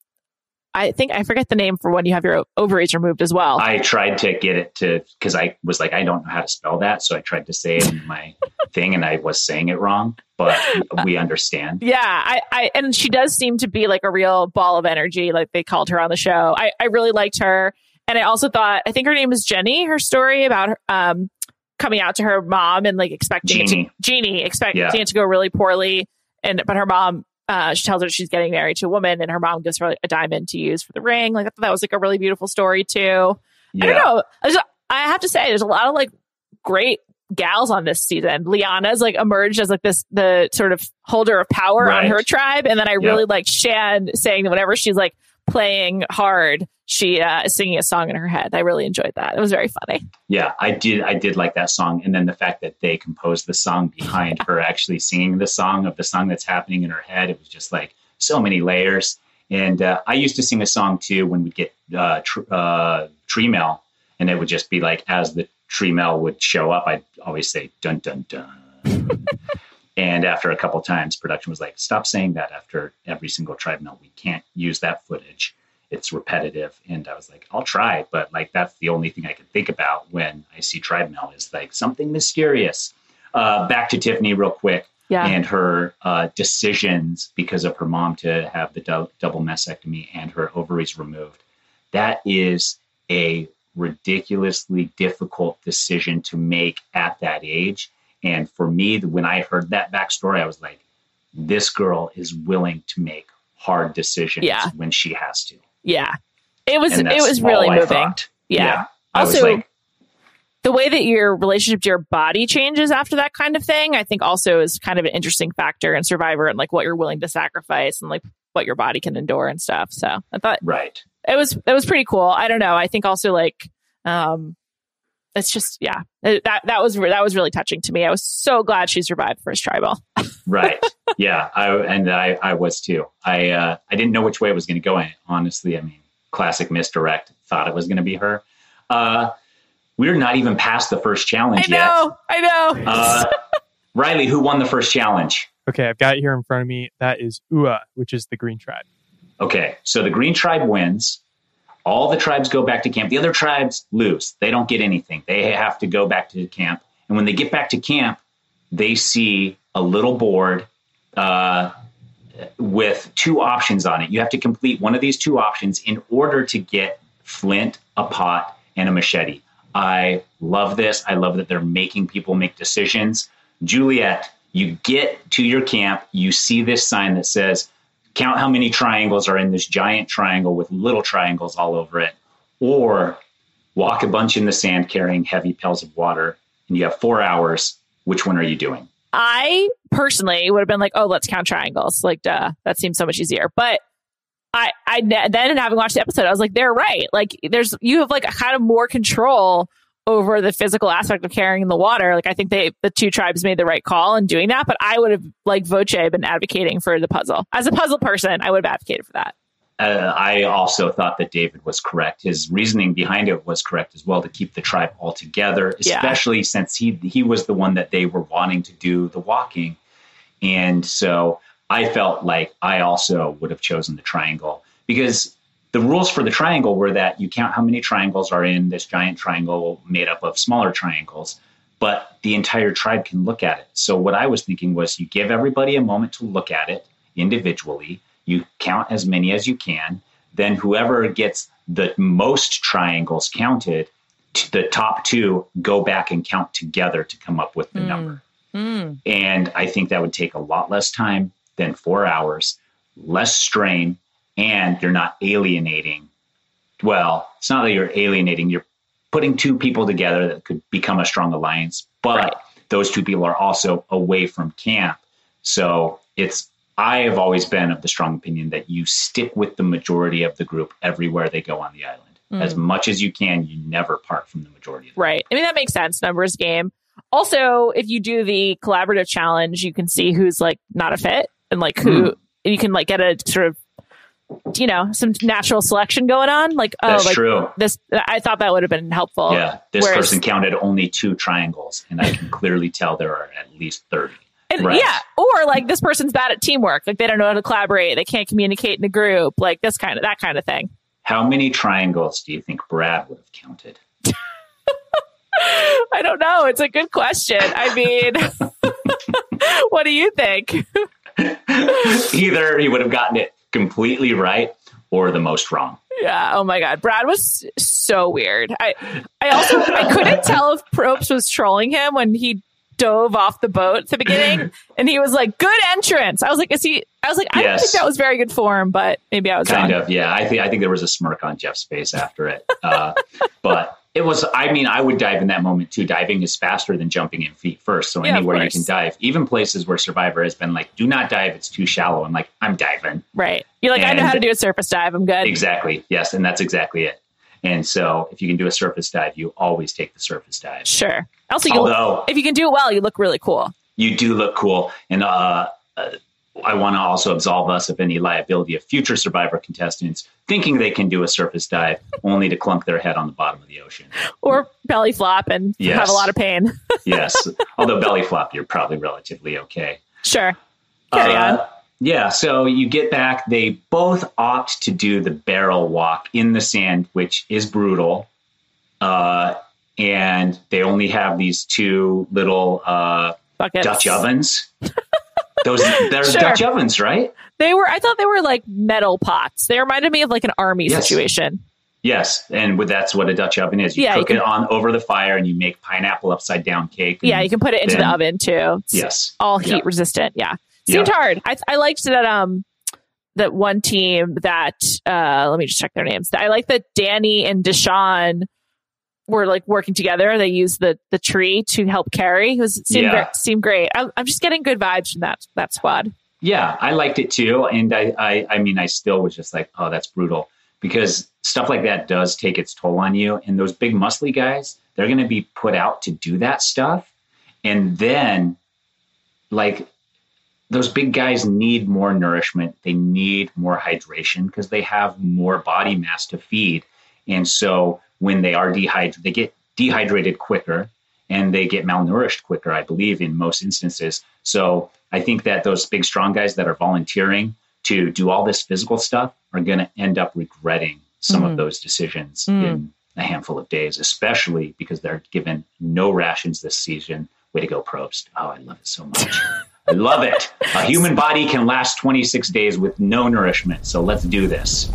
I think I forget the name for when you have your ovaries removed as well. I tried to get it to, because I was like, I don't know how to spell that. So I tried to say it in my thing and I was saying it wrong, but we understand. Yeah. I, I, and she does seem to be like a real ball of energy. Like they called her on the show. I, I really liked her. And I also thought, I think her name is Jenny, her story about her, um, coming out to her mom and like expecting Jeannie. it to, Jeannie, expecting Yeah. it to go really poorly. And, but her mom, Uh, she tells her she's getting married to a woman, and her mom gives her like, a diamond to use for the ring. Like I thought that was like a really beautiful story too. Yeah. I don't know. I, just, I have to say, there's a lot of like great gals on this season. Liana's like emerged as like this the sort of holder of power Right. on her tribe, and then I Yep. really like Shan saying that whenever she's like playing hard, she uh, is singing a song in her head. I really enjoyed that. It was very funny. Yeah, I did. I did like that song. And then the fact that they composed the song behind her actually singing the song of the song that's happening in her head. It was just like so many layers. And uh, I used to sing a song too when we'd get uh, tr- uh, tree mail, and it would just be like, as the tree mail would show up, I'd always say, dun, dun, dun. And after a couple times, production was like, stop saying that after every single tribe mail. We can't use that footage. It's repetitive. And I was like, I'll try. But like, that's the only thing I can think about when I see tribe mail is like something mysterious. Uh, back to Tiffany real quick. Yeah. And her uh, decisions because of her mom to have the do- double mastectomy and her ovaries removed. That is a ridiculously difficult decision to make at that age. And for me, when I heard that backstory, I was like, this girl is willing to make hard decisions yeah. when she has to. Yeah. It was, it was really moving. Yeah. yeah. I also, was like, the way that your relationship to your body changes after that kind of thing, I think also is kind of an interesting factor in Survivor and like what you're willing to sacrifice and like what your body can endure and stuff. So I thought right. it was, it was pretty cool. I don't know. I think also like, um, it's just, yeah, it, that, that was, that was really touching to me. I was so glad she survived first tribal. Right. Yeah. I, and I, I was too. I, uh, I didn't know which way it was going to go. And honestly, I mean, classic misdirect, thought it was going to be her. Uh, We're not even past the first challenge yet. I know, yet. I know. uh, Riley, who won the first challenge? Okay, I've got it here in front of me. That is Ua, which is the green tribe. Okay, so the green tribe wins. All the tribes go back to camp. The other tribes lose. They don't get anything. They have to go back to camp. And when they get back to camp, they see a little board uh, with two options on it. You have to complete one of these two options in order to get flint, a pot, and a machete. I love this. I love that they're making people make decisions. Juliet, you get to your camp, you see this sign that says, count how many triangles are in this giant triangle with little triangles all over it, or walk a bunch in the sand carrying heavy pails of water, and you have four hours. Which one are you doing? I personally would have been like, oh, let's count triangles. Like, duh, that seems so much easier. But I, I then having watched the episode, I was like, they're right. Like, there's, you have like a kind of more control over the physical aspect of carrying the water. Like, I think they, the two tribes made the right call in doing that, but I would have, like Voce, been advocating for the puzzle. As a puzzle person, I would have advocated for that. Uh, I also thought that David was correct. His reasoning behind it was correct as well, to keep the tribe all together, especially yeah. since he, he was the one that they were wanting to do the walking. And so I felt like I also would have chosen the triangle, because the rules for the triangle were that you count how many triangles are in this giant triangle made up of smaller triangles, but the entire tribe can look at it. So what I was thinking was, you give everybody a moment to look at it individually, you count as many as you can, then whoever gets the most triangles counted, the top two go back and count together to come up with the mm. number. Mm. And I think that would take a lot less time than four hours, less strain, and you're not alienating. Well, it's not that you're alienating, you're putting two people together that could become a strong alliance, but right. those two people are also away from camp. So it's, I have always been of the strong opinion that you stick with the majority of the group everywhere they go on the island. Mm. As much as you can, you never part from the majority of the Right. group. I mean, that makes sense. Numbers game. Also, if you do the collaborative challenge, you can see who's like not a fit, and like who mm. you can like get a sort of, you know, some natural selection going on. Like, oh, That's like true. This, I thought that would have been helpful. Yeah. This Whereas, person counted only two triangles, and I can clearly tell there are at least thirty. And right. yeah. Or like, this person's bad at teamwork. Like, they don't know how to collaborate. They can't communicate in a group, like this kind of, that kind of thing. How many triangles do you think Brad would have counted? I don't know. It's a good question. I mean, what do you think? Either he would have gotten it completely right or the most wrong. Yeah. Oh my God. Brad was so weird. I, I also, I couldn't tell if Probst was trolling him when he dove off the boat at the beginning and he was like, good entrance. I was like, is he, I was like, I yes. don't think that was very good form, but maybe I was kind wrong. of. Yeah. I think, I think there was a smirk on Jeff's face after it. Uh, but it was, I mean, I would dive in that moment too. Diving is faster than jumping in feet first. So yeah, anywhere you can dive, even places where Survivor has been like, do not dive, it's too shallow. I'm like, I'm diving. Right. You're like, and I know how to do a surface dive. I'm good. Exactly. Yes. And that's exactly it. And so if you can do a surface dive, you always take the surface dive. Sure. Also, you Although, look, if you can do it well, you look really cool. You do look cool. And uh, uh, I want to also absolve us of any liability of future Survivor contestants thinking they can do a surface dive only to clunk their head on the bottom of the ocean. Or belly flop and yes. have a lot of pain. Yes. Although belly flop, you're probably relatively okay. Sure. Carry uh, on. Yeah, so you get back. They both opt to do the barrel walk in the sand, which is brutal. Uh, and they only have these two little uh, buckets. Dutch ovens. Those they're Sure. Dutch ovens, right? They were, I thought they were like metal pots. They reminded me of like an army Yes. situation. Yes, and with, that's what a Dutch oven is. You Yeah, you cook can- it on over the fire, and you make pineapple upside down cake. Yeah, you can put it into then- the oven too. It's Yes. all heat Yeah. resistant. Yeah. Seemed Yeah. hard. I I liked that um that one team that uh let me just check their names. I like that Danny and Deshaun were like working together. They used the the tree to help carry. It was it seemed Yeah. great, seemed great. I, I'm just getting good vibes from that that squad. Yeah, I liked it too, and I, I, I mean, I still was just like, oh, that's brutal, because stuff like that does take its toll on you. And those big muscly guys, they're going to be put out to do that stuff, and then, like, those big guys need more nourishment. They need more hydration because they have more body mass to feed, and so when they are dehydrated, they get dehydrated quicker, and they get malnourished quicker, I believe, in most instances. So I think that those big, strong guys that are volunteering to do all this physical stuff are going to end up regretting some Mhm. of those decisions Mm. in a handful of days, especially because they're given no rations this season. Way to go, Probst. Oh, I love it so much. I love it. A human body can last twenty-six days with no nourishment. So let's do this.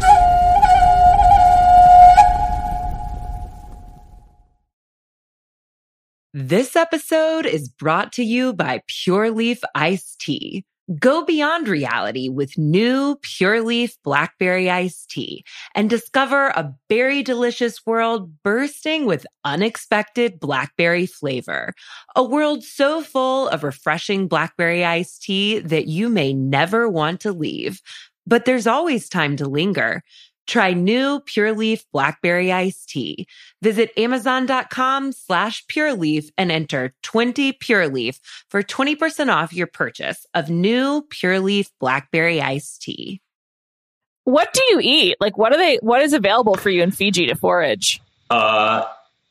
This episode is brought to you by Pure Leaf Iced Tea. Go beyond reality with new Pure Leaf Blackberry Iced Tea and discover a berry delicious world bursting with unexpected blackberry flavor. A world so full of refreshing blackberry iced tea that you may never want to leave. But there's always time to linger. Try new Pure Leaf Blackberry Iced Tea. Visit amazon.com slash Pure Leaf and enter twenty Pure Leaf for twenty percent off your purchase of new Pure Leaf Blackberry Iced Tea. What do you eat? Like, what are they? What is available for you in Fiji to forage? Uh,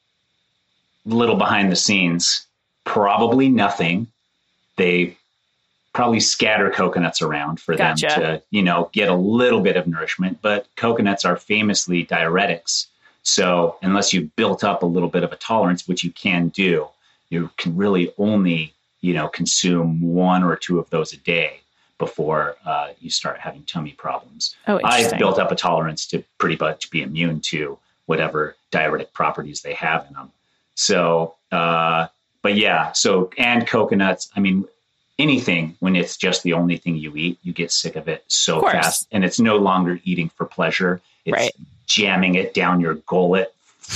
little behind the scenes, probably nothing. They probably scatter coconuts around for Gotcha. them to, you know, get a little bit of nourishment. But coconuts are famously diuretics. So unless you've built up a little bit of a tolerance, which you can do, you can really only, you know, consume one or two of those a day before uh, you start having tummy problems. Oh, I've interesting. built up a tolerance to pretty much be immune to whatever diuretic properties they have in them. So, uh, but yeah, so, and coconuts, I mean, anything, when it's just the only thing you eat, you get sick of it so Of course. fast. And it's no longer eating for pleasure. It's Right. jamming it down your gullet.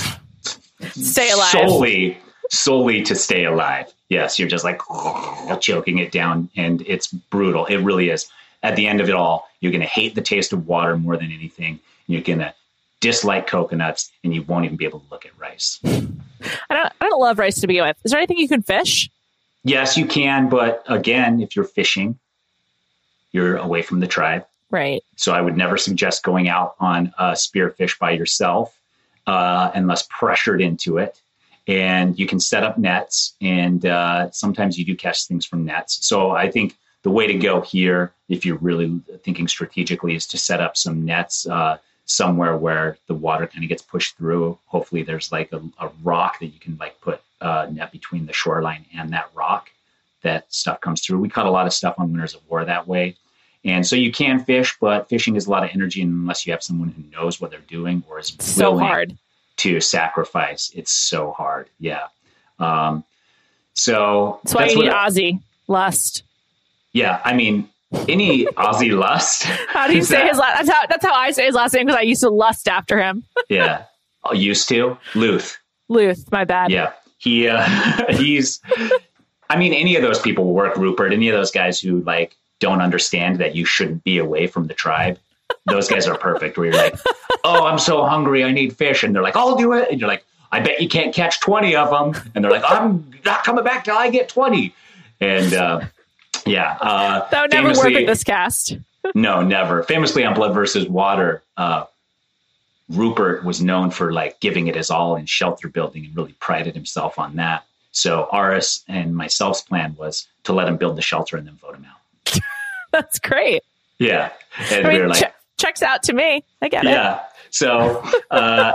Stay alive. Solely, solely to stay alive. Yes, you're just like choking it down, and it's brutal. It really is. At the end of it all, you're going to hate the taste of water more than anything. You're going to dislike coconuts, and you won't even be able to look at rice. I don't. I don't love rice to begin with. Is there anything you can fish? Yes, you can, but again, if you're fishing, you're away from the tribe. Right. So I would never suggest going out on a spearfish by yourself uh, unless pressured into it. And you can set up nets, and uh, sometimes you do catch things from nets. So I think the way to go here, if you're really thinking strategically, is to set up some nets uh, somewhere where the water kind of gets pushed through. Hopefully there's like a, a rock that you can like put a net between the shoreline and that rock that stuff comes through. We caught a lot of stuff on Winners of War that way. And so you can fish, but fishing is a lot of energy, and unless you have someone who knows what they're doing or is So willing hard. to sacrifice, it's so hard. Yeah. Um, so That's why you what need I- Ozzy Lust. yeah, I mean, any Aussie lust. How do you is say that- his last? That's how. That's how I say his last name because I used to lust after him. Yeah, I used to Luth. Luth. My bad. Yeah, he uh, he's. I mean, any of those people will work. Rupert, any of those guys who like don't understand that you shouldn't be away from the tribe. Those guys are perfect. Where you're like, oh, I'm so hungry, I need fish, and they're like, I'll do it, and you're like, I bet you can't catch twenty of them, and they're like, I'm not coming back till I get twenty, and uh, yeah, uh, That would never work famously- with this cast. No, never. Famously on Blood versus Water, uh, Rupert was known for like giving it his all in shelter building and really prided himself on that. So Aris and myself's plan was to let him build the shelter and then vote him out. That's great. Yeah. And I we mean, were like, che- checks out to me. I get it. yeah. So, uh,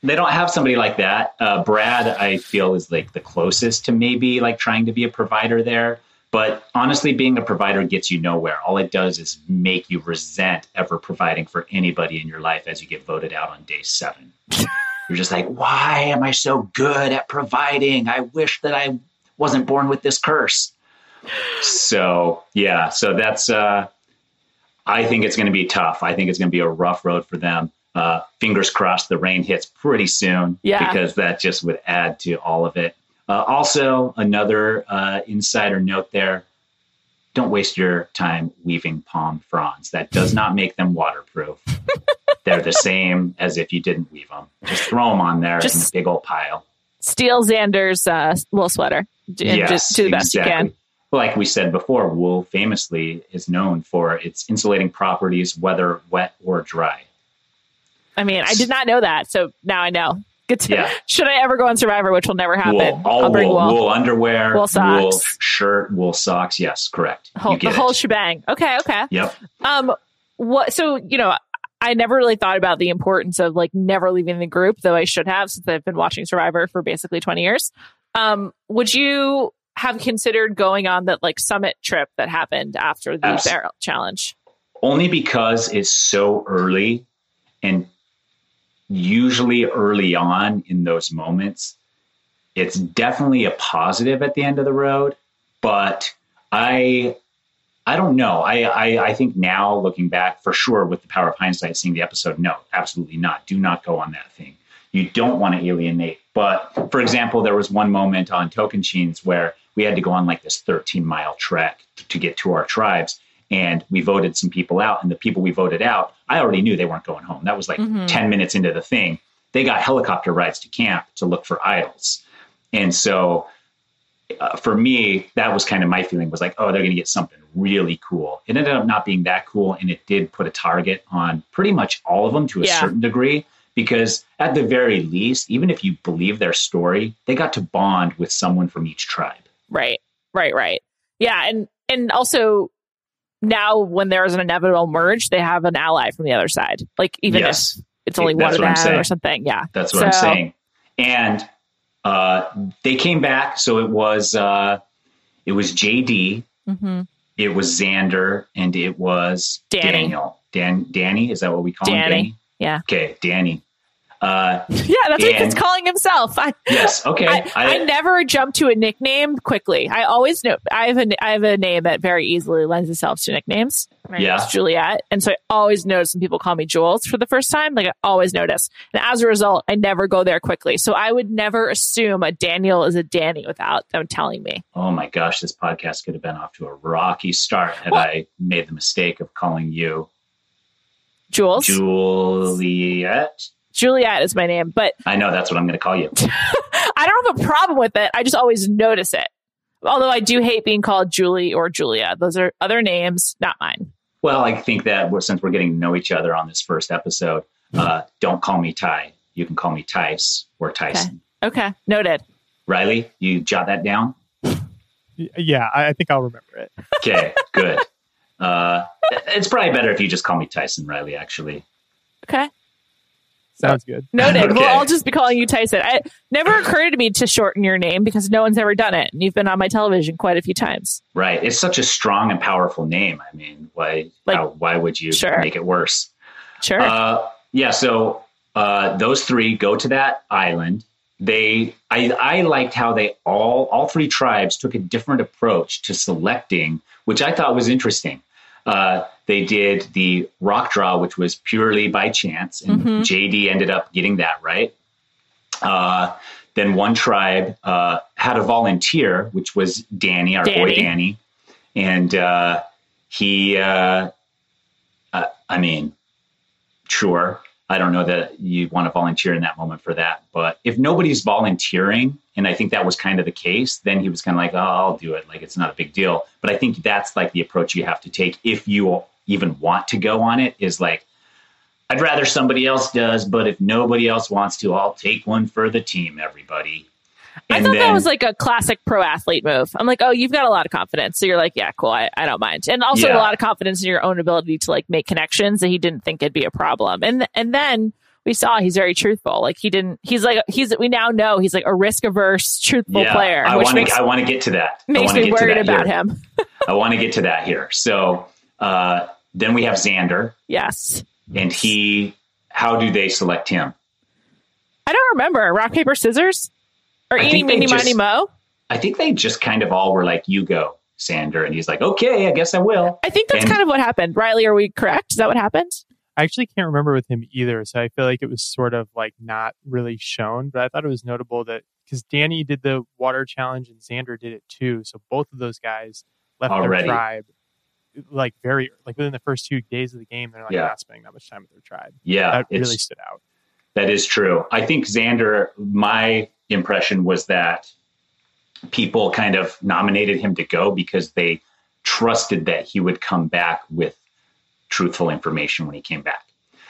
they don't have somebody like that. Uh, Brad, I feel, is like the closest to maybe like trying to be a provider there. But honestly, being a provider gets you nowhere. All it does is make you resent ever providing for anybody in your life as you get voted out on day seven. You're just like, why am I so good at providing? I wish that I wasn't born with this curse. So, yeah, so that's, uh, I think it's going to be tough. I think it's going to be a rough road for them. Uh, fingers crossed the rain hits pretty soon, yeah. because that just would add to all of it. Uh, also, another uh, insider note there, don't waste your time weaving palm fronds. That does not make them waterproof. They're the same as if you didn't weave them. Just throw them on there just in a big old pile. Steal Xander's uh, wool sweater. And yes, just do the best exactly. you can. Like we said before, wool famously is known for its insulating properties, whether wet or dry. I mean, I did not know that, so now I know. Good to, yeah. Should I ever go on Survivor, which will never happen? Wool, all I'll bring wool, wool. wool underwear, wool socks, wool shirt, wool socks. Yes, correct. Whole, you get the whole it. shebang. Okay, okay. Yep. Um, what? So you know, I never really thought about the importance of like never leaving the group, though I should have since I've been watching Survivor for basically twenty years. Um, would you have considered going on that like summit trip that happened after the Absolutely. barrel challenge? Only because it's so early, and usually early on in those moments, it's definitely a positive at the end of the road. But I, I don't know. I, I, I think now looking back, for sure, with the power of hindsight, seeing the episode, no, absolutely not. Do not go on that thing. You don't want to alienate. But for example, there was one moment on Tocantins where we had to go on like this thirteen mile trek to get to our tribes. And we voted some people out, and the people we voted out, I already knew they weren't going home. That was like mm-hmm. ten minutes into the thing. They got helicopter rides to camp to look for idols. And so uh, for me, that was kind of my feeling was like, oh, they're going to get something really cool. It ended up not being that cool. And it did put a target on pretty much all of them to a yeah. certain degree, because at the very least, even if you believe their story, they got to bond with someone from each tribe. Right, right, right. Yeah. And, and also, now when there's an inevitable merge, they have an ally from the other side. Like even yes. if it's only That's one of them them or something. Yeah. That's what so, I'm saying. And uh, they came back. So it was, uh, it was J D, mm-hmm. it was Xander, and it was Danny. Daniel. Dan, Danny, is that what we call Danny. him? Danny? Yeah. Okay. Danny. Uh, yeah, that's what he's calling himself. I, yes. Okay. I, I, I never jump to a nickname quickly. I always know I have a I have a name that very easily lends itself to nicknames. My yeah. name's Juliet, and so I always notice when people call me Jules for the first time. Like I always notice, and as a result, I never go there quickly. So I would never assume a Daniel is a Danny without them telling me. Oh my gosh, this podcast could have been off to a rocky start had well, I made the mistake of calling you Jules. Juliet. Juliet is my name, but I know that's what I'm going to call you. I don't have a problem with it. I just always notice it. Although I do hate being called Julie or Julia. Those are other names, not mine. Well, I think that we're, since we're getting to know each other on this first episode, uh, don't call me Ty. You can call me Tice or Tyson. Okay. okay. Noted. Riley, you jot that down? Yeah, I think I'll remember it. Okay, good. Uh, it's probably better if you just call me Tyson, Riley, actually. Okay. Sounds good. Noted. Okay. Well, I'll just be calling you Tyson. It never occurred to me to shorten your name because no one's ever done it. And you've been on my television quite a few times. Right. It's such a strong and powerful name. I mean, why like, how, why would you sure. make it worse? Sure. Uh, yeah. So uh, those three go to that island. They, I, I liked how they all, all three tribes took a different approach to selecting, which I thought was interesting. Uh, they did the rock draw, which was purely by chance, and mm-hmm. J D ended up getting that right. Uh, then one tribe uh, had a volunteer, which was Danny, our Danny. boy Danny, and uh, he. Uh, uh, I mean, sure. I don't know that you want to volunteer in that moment for that, but if nobody's volunteering, and I think that was kind of the case, then he was kind of like, oh, I'll do it. Like, it's not a big deal. But I think that's like the approach you have to take if you even want to go on it, is like, I'd rather somebody else does, but if nobody else wants to, I'll take one for the team, everybody. And I thought then, that was like a classic pro athlete move. I'm like, oh, you've got a lot of confidence. So you're like, yeah, cool. I, I don't mind. And also yeah. a lot of confidence in your own ability to like make connections that he didn't think it'd be a problem. And, and then we saw he's very truthful. Like he didn't, he's like, he's, we now know he's like a risk averse, truthful yeah, player. I which want makes, to, I want to get to that. Makes me worried about here. him. I want to get to that here. So, uh, then we have Xander. Yes. And he, how do they select him? I don't remember. Rock, paper, scissors? Or I eeny, think they meeny, just- miny, mo? I think they just kind of all were like, you go, Xander. And he's like, okay, I guess I will. I think that's And- kind of what happened. Riley, are we correct? Is that what happened? I actually can't remember with him either, so I feel like it was sort of like not really shown. But I thought it was notable that because Danny did the water challenge and Xander did it too, so both of those guys left Already. their tribe like very like within the first two days of the game. They're like Yeah. not spending that much time with their tribe. Yeah, That it's- really stood out. That is true. I think Xander, my impression was that people kind of nominated him to go because they trusted that he would come back with truthful information when he came back.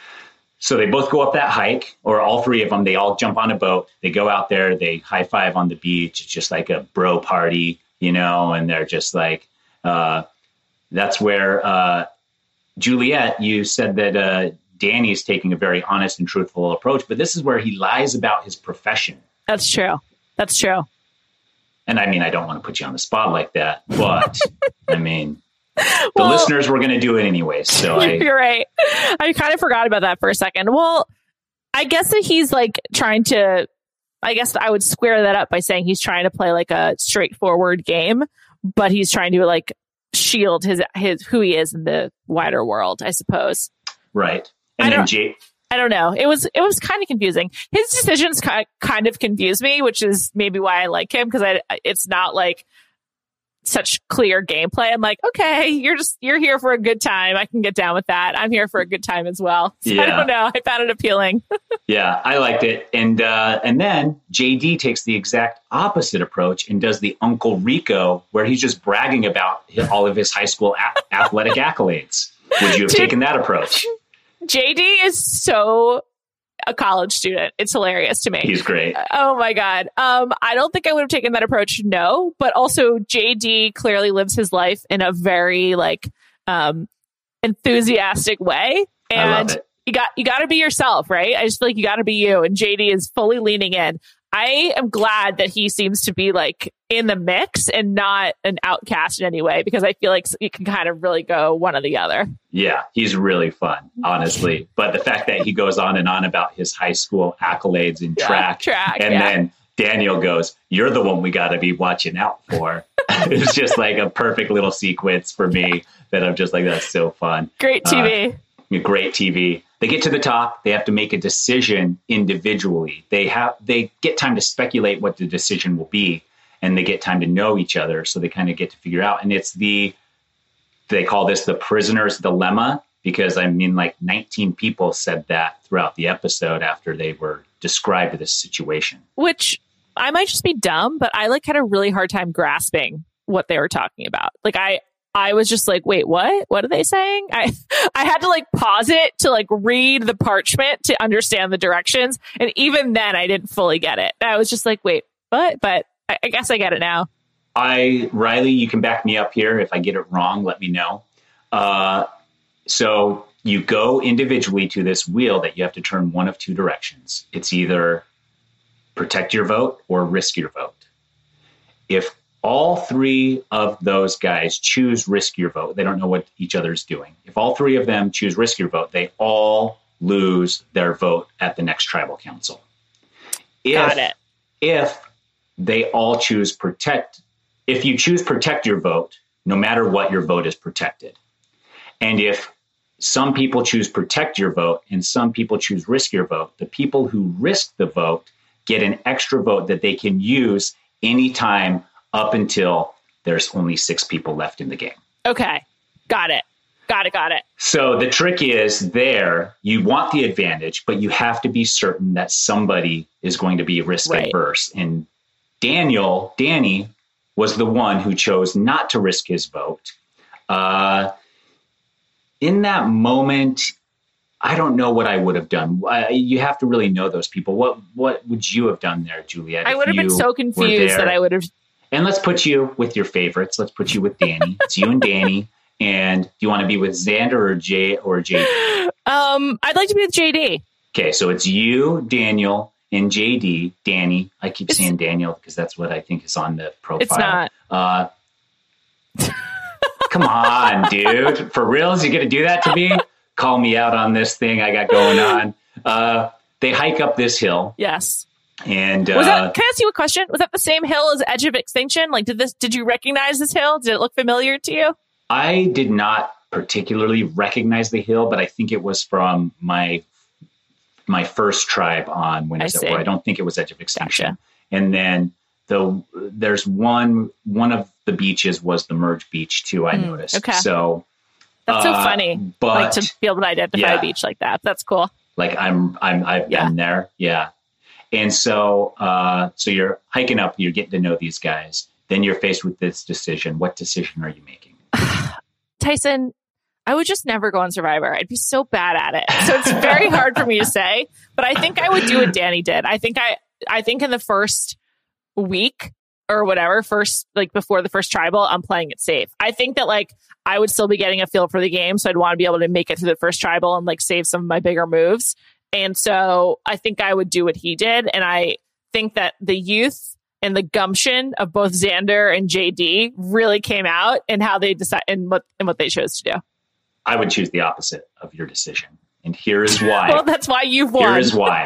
So they both go up that hike, or all three of them, they all jump on a boat. They go out there, they high five on the beach. It's just like a bro party, you know, and they're just like, uh, that's where, uh, Juliet, you said that, uh, Danny's taking a very honest and truthful approach, but this is where he lies about his profession. That's true. That's true. And I mean, I don't want to put you on the spot like that, but I mean, the Well- listeners were going to do it anyway. So I, You're right. I kind of forgot about that for a second. Well, I guess that he's like trying to, I guess I would square that up by saying he's trying to play like a straightforward game, but he's trying to like shield his, his, who he is in the wider world, I suppose. right. I And then don't- Jay, I don't know. It was, it was kind of confusing. His decisions kind kind of confuse me, which is maybe why I like him. Cause I, it's not like such clear gameplay. I'm like, okay, you're just, you're here for a good time. I can get down with that. I'm here for a good time as well. So I Yeah. don't know. I found it appealing. yeah, I liked it. And, uh, and then J D takes the exact opposite approach and does the Uncle Rico, where he's just bragging about all of his high school a- athletic accolades. Would you have Dude. taken that approach? J D is so a college student. It's hilarious to me. He's great. Oh my God. Um, I don't think I would have taken that approach. No, but also J D clearly lives his life in a very like, um, enthusiastic way. I love And it. you got, you got to be yourself, right? I just feel like you got to be you. And J D is fully leaning in. I am glad that he seems to be like in the mix and not an outcast in any way, because I feel like you can kind of really go one or the other. Yeah, he's really fun, honestly. But the fact that he goes on and on about his high school accolades in Yeah, track, track, and yeah. then Daniel goes, "You're the one we got to be watching out for." It's just like a perfect little sequence for me that I'm just like, that's so fun. Great T V. Uh, great T V. They get to the top. They have to make a decision individually. They have they get time to speculate what the decision will be, and they get time to know each other. So they kind of get to figure out. And it's the they call this the prisoner's dilemma, because I mean, like nineteen people said that throughout the episode after they were described this situation. Which I might just be dumb, but I like had a really hard time grasping what they were talking about. Like I, I was just like, wait, what? What are they saying? I, I had to like pause it to like read the parchment to understand the directions. And even then I didn't fully get it. I was just like, wait, what? But I, I guess I get it now. I, Riley, you can back me up here. If I get it wrong, let me know. Uh, so you go individually to this wheel that you have to turn one of two directions. It's either protect your vote or risk your vote. If all three of those guys choose risk your vote, they don't know what each other's doing. If all three of them choose risk your vote, they all lose their vote at the next tribal council. If, Got it. If they all choose protect, if you choose protect your vote, no matter what, your vote is protected. And if some people choose protect your vote and some people choose risk your vote, the people who risk the vote get an extra vote that they can use anytime up until there's only six people left in the game. Okay. Got it. Got it. Got it. So the trick is there, you want the advantage, but you have to be certain that somebody is going to be risk Right. adverse. And Daniel, Danny, was the one who chose not to risk his vote. Uh, in that moment, I don't know what I would have done. I, you have to really know those people. What what would you have done there, Juliet? I if would have been you so were confused there? that I would have. And let's put you with your favorites. Let's put you with Danny. It's you and Danny. And do you want to be with Xander or Jay or J D? Um, I'd like to be with J D. Okay, so it's you, Daniel, and J D, Danny. I keep It's- saying Daniel because that's what I think is on the profile. It's not. Uh, come on, dude. For reals, you going to do that to me? Call me out on this thing I got going on. Uh, they hike up this hill. Yes. And Was uh, that? Can I ask you a question? Was that the same hill as Edge of Extinction? Like, did this? Did you recognize this hill? Did it look familiar to you? I did not particularly recognize the hill, but I think it was from my my first tribe on Winners I at see. War. I don't think it was Edge of Extinction. Gotcha. And then the there's one one of the beaches was the Merge Beach too. I Mm, noticed. okay. So That's so uh, funny. But Like to be able to identify yeah. a beach like that. That's cool. like I'm I'm I've Yeah. been there. Yeah. And so uh, so you're hiking up. You're getting to know these guys. Then you're faced with this decision. What decision are you making? Tyson, I would just never go on Survivor. I'd be so bad at it. So it's very hard for me to say, but I think I would do what Danny did. I think I, I think in the first week or whatever, first, like before the first tribal, I'm playing it safe. I think that like I would still be getting a feel for the game. So I'd want to be able to make it through the first tribal and like save some of my bigger moves. And so I think I would do what he did. And I think that the youth and the gumption of both Xander and J D really came out in how they decide and what, and what they chose to do. I would choose the opposite of your decision. And here is why. Well, that's why you've won. Here is why.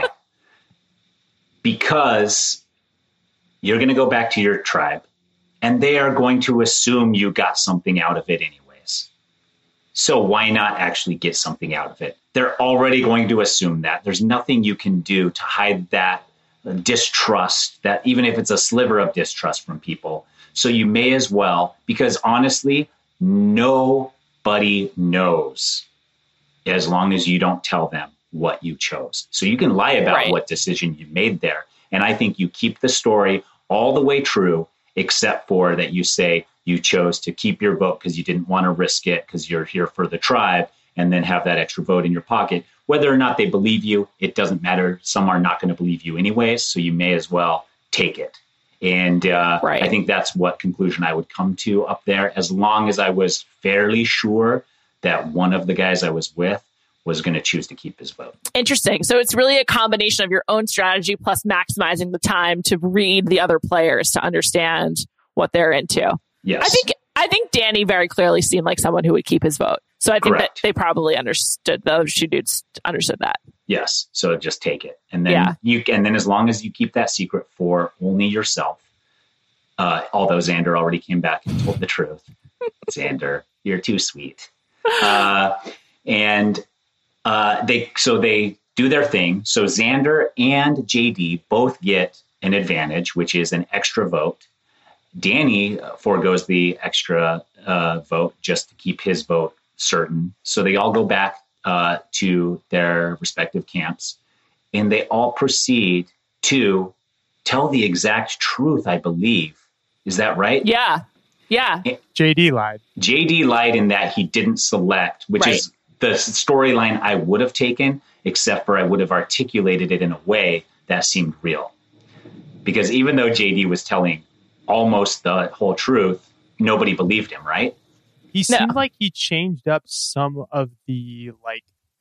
Because you're going to go back to your tribe and they are going to assume you got something out of it anyways. So why not actually get something out of it? They're already going to assume that. There's nothing you can do to hide that distrust, that even if it's a sliver of distrust from people. So you may as well, because honestly, nobody knows as long as you don't tell them what you chose. So you can lie about Right. what decision you made there. And I think you keep the story all the way true, except for that you say you chose to keep your vote because you didn't want to risk it because you're here for the tribe and then have that extra vote in your pocket. Whether or not they believe you, it doesn't matter. Some are not going to believe you anyways, so you may as well take it. And uh, Right. I think that's what conclusion I would come to up there, as long as I was fairly sure that one of the guys I was with was going to choose to keep his vote. Interesting. So it's really a combination of your own strategy plus maximizing the time to read the other players to understand what they're into. Yes. I think I think Danny very clearly seemed like someone who would keep his vote. So I think Correct. that they probably understood, the other two dudes understood that. Yes. So just take it. And then Yeah. you and then as long as you keep that secret for only yourself, uh, although Xander already came back and told the truth. Xander, you're too sweet. Uh, and uh, they so they do their thing. So Xander and J D both get an advantage, which is an extra vote. Danny foregoes the extra uh, vote just to keep his vote certain. So they all go back uh, to their respective camps, and they all proceed to tell the exact truth, I believe. Is that right? Yeah. Yeah. J D lied. J D lied in that he didn't select, which Right. is the storyline I would have taken, except for I would have articulated it in a way that seemed real. Because even though J D was telling almost the whole truth, nobody believed him, right? He No. seemed like he changed up some of the like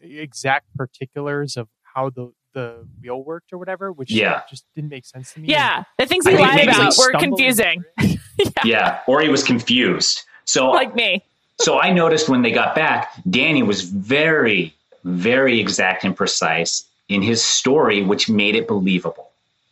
exact particulars of how the the wheel worked or whatever, which Yeah. just didn't make sense to me. Yeah. The things I he think lied maybe about he were stumbled confusing. into it. Yeah. Or he was confused. So Like me. So I noticed when they got back, Danny was very, very exact and precise in his story, which made it believable.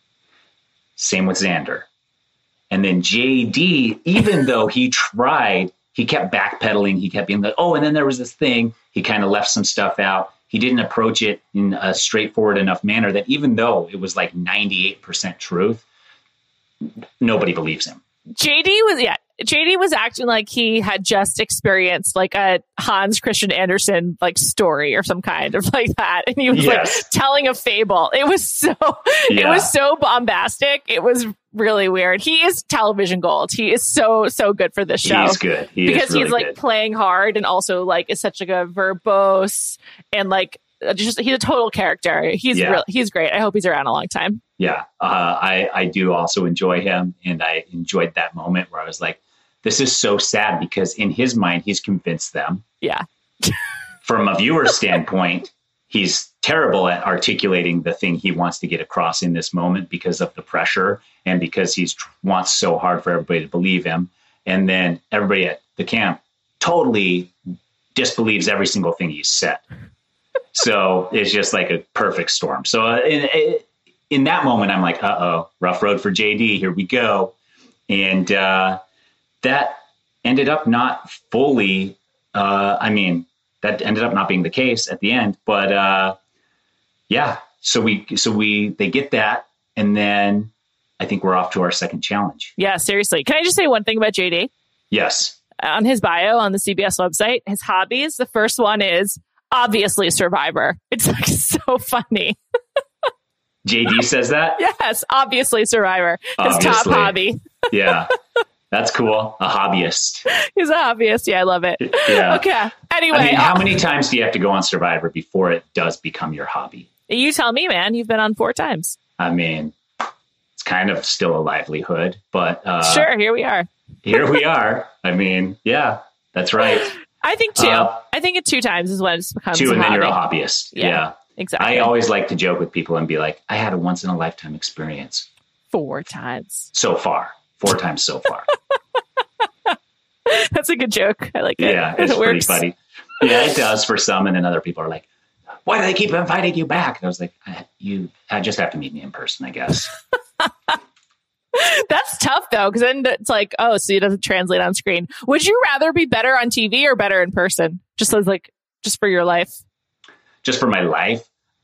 Same with Xander. And then J D, even though he tried, he kept backpedaling. He kept being like, oh, and then there was this thing. He kind of left some stuff out. He didn't approach it in a straightforward enough manner that even though it was like ninety-eight percent truth, nobody believes him. J D was, yeah. J D was acting like he had just experienced like a Hans Christian Andersen like story or some kind of like that. And he was Yes. like telling a fable. It was so, it Yeah. was so bombastic. It was really weird. He is television gold. He is so, so good for this show. He's good. He because is really he's like good. playing hard and also like is such like a verbose and like just, he's a total character. He's Yeah. real, he's great. I hope he's around a long time. Yeah, uh, I, I do also enjoy him. And I enjoyed that moment where I was like, this is so sad because in his mind, he's convinced them. Yeah. From a viewer standpoint, he's terrible at articulating the thing he wants to get across in this moment because of the pressure and because he wants so hard for everybody to believe him. And then everybody at the camp totally disbelieves every single thing he said. So it's just like a perfect storm. So uh, in, in that moment, I'm like, uh-oh, rough road for J D. Here we go. And uh, that ended up not fully, uh, I mean, that ended up not being the case at the end. But uh, yeah, so we, so we, they get that. And then I think we're off to our second challenge. Yeah, seriously. Can I just say one thing about J D? Yes. On his bio on the C B S website, his hobbies, the first one is obviously Survivor. It's like so funny. J D says that? Yes, obviously Survivor. His Obviously. top hobby. Yeah. That's cool. A hobbyist. He's a hobbyist. Yeah, I love it. Yeah. Okay. Anyway. I mean, how many times do you have to go on Survivor before it does become your hobby? You tell me, man. You've been on four times. I mean, it's kind of still a livelihood, but uh, sure, here we are. Here we are. I mean, yeah, that's right. I think two. Uh, I think at two times is when it becomes two, a and then hobby. you're a hobbyist. Yeah, yeah, exactly. I always like to joke with people and be like, I had a once in a lifetime experience. Four times. So far. Four times so far. That's a good joke. I like it. Yeah, it's it pretty works. funny. Yeah, it does for some. And then other people are like, why do they keep inviting you back? And I was like, I, you I just have to meet me in person, I guess. That's tough, though, because then it's like, oh, so it doesn't translate on screen. Would you rather be better on T V or better in person? Just as like, just for your life? Just for my life?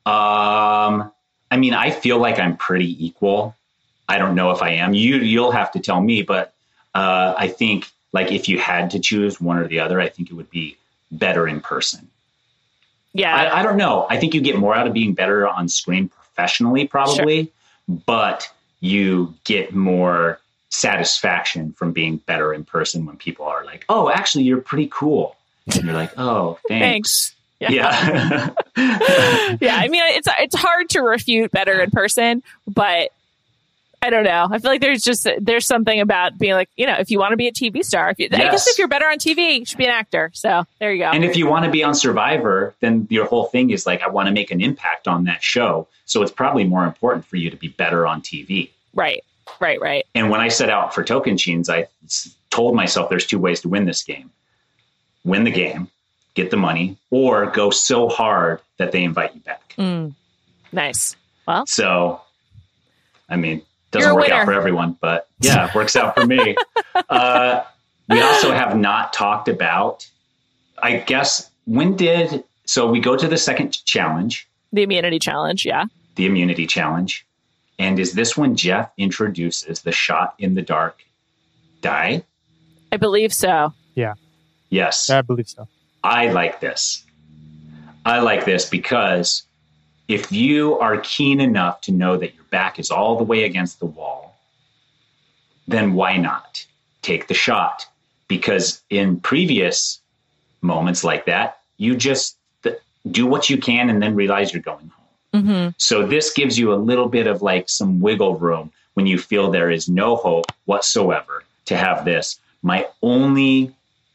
Um, I mean, I feel like I'm pretty equal. I don't know if I am. You, you'll have to tell me, but uh, I think like if you had to choose one or the other, I think it would be better in person. Yeah. I, I don't know. I think you get more out of being better on screen professionally, probably, sure. But you get more satisfaction from being better in person when people are like, oh, actually, you're pretty cool. And you're like, oh, thanks. Thanks. Yeah. Yeah. Yeah. I mean, it's, it's hard to refute better in person, but I don't know. I feel like there's just, there's something about being like, you know, if you want to be a T V star, if you, yes. I guess if you're better on T V, you should be an actor. So there you go. And if you want to be on Survivor, then your whole thing is like, I want to make an impact on that show. So it's probably more important for you to be better on T V. Right, right, right. And when I set out for Tocantins, I told myself there's two ways to win this game. Win the game, get the money, or go so hard that they invite you back. Mm, nice. Well, so, I mean, doesn't work winner. out for everyone, but yeah, it works out for me. Uh, we also have not talked about, I guess, when did, so we go to the second challenge. The immunity challenge, yeah. The immunity challenge. And is this when Jeff introduces the shot in the dark die? I believe so. Yeah. Yes. I believe so. I like this. I like this because if you are keen enough to know that your back is all the way against the wall, then why not take the shot? Because in previous moments like that, you just th- do what you can and then realize you're going home. Mm-hmm. So this gives you a little bit of like some wiggle room when you feel there is no hope whatsoever to have this. My only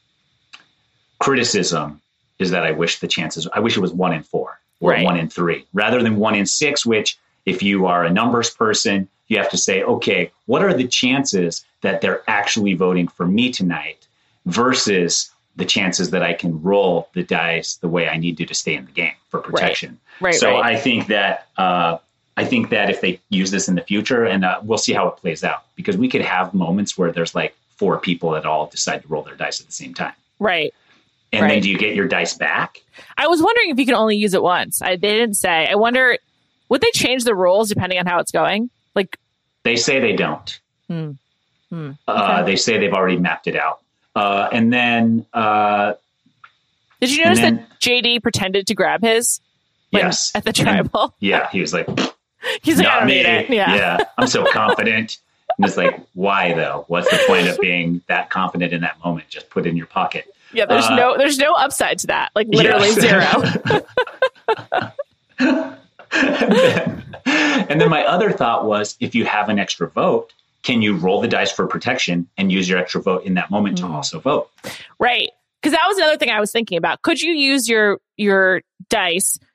criticism is that I wish the chances, I wish it was one in four. Or right. one in three, rather than one in six, which if you are a numbers person, you have to say, okay, what are the chances that they're actually voting for me tonight versus the chances that I can roll the dice the way I need to to stay in the game for protection. Right. Right, so right. I think that uh, I think that if they use this in the future, and uh, we'll see how it plays out, because we could have moments where there's like four people that all decide to roll their dice at the same time. Right. And right. then do you get your dice back? I was wondering if you can only use it once. I, they didn't say. I wonder, would they change the rules depending on how it's going? Like, they say they don't. Hmm. Hmm. Okay. Uh, they say they've already mapped it out. Uh, and then, uh, did you notice then, that J D pretended to grab his? When, yes. At the tribal. Yeah. He was like, he's like, I not don't me. need it. Yeah. yeah. I'm so confident. And it's like, why though? What's the point of being that confident in that moment? Just put it in your pocket. Yeah. There's uh, no, there's no upside to that. Like literally yes. zero. and, then, and then my other thought was, if you have an extra vote, can you roll the dice for protection and use your extra vote in that moment mm. to also vote? Right. Because that was another thing I was thinking about. Could you use your your dice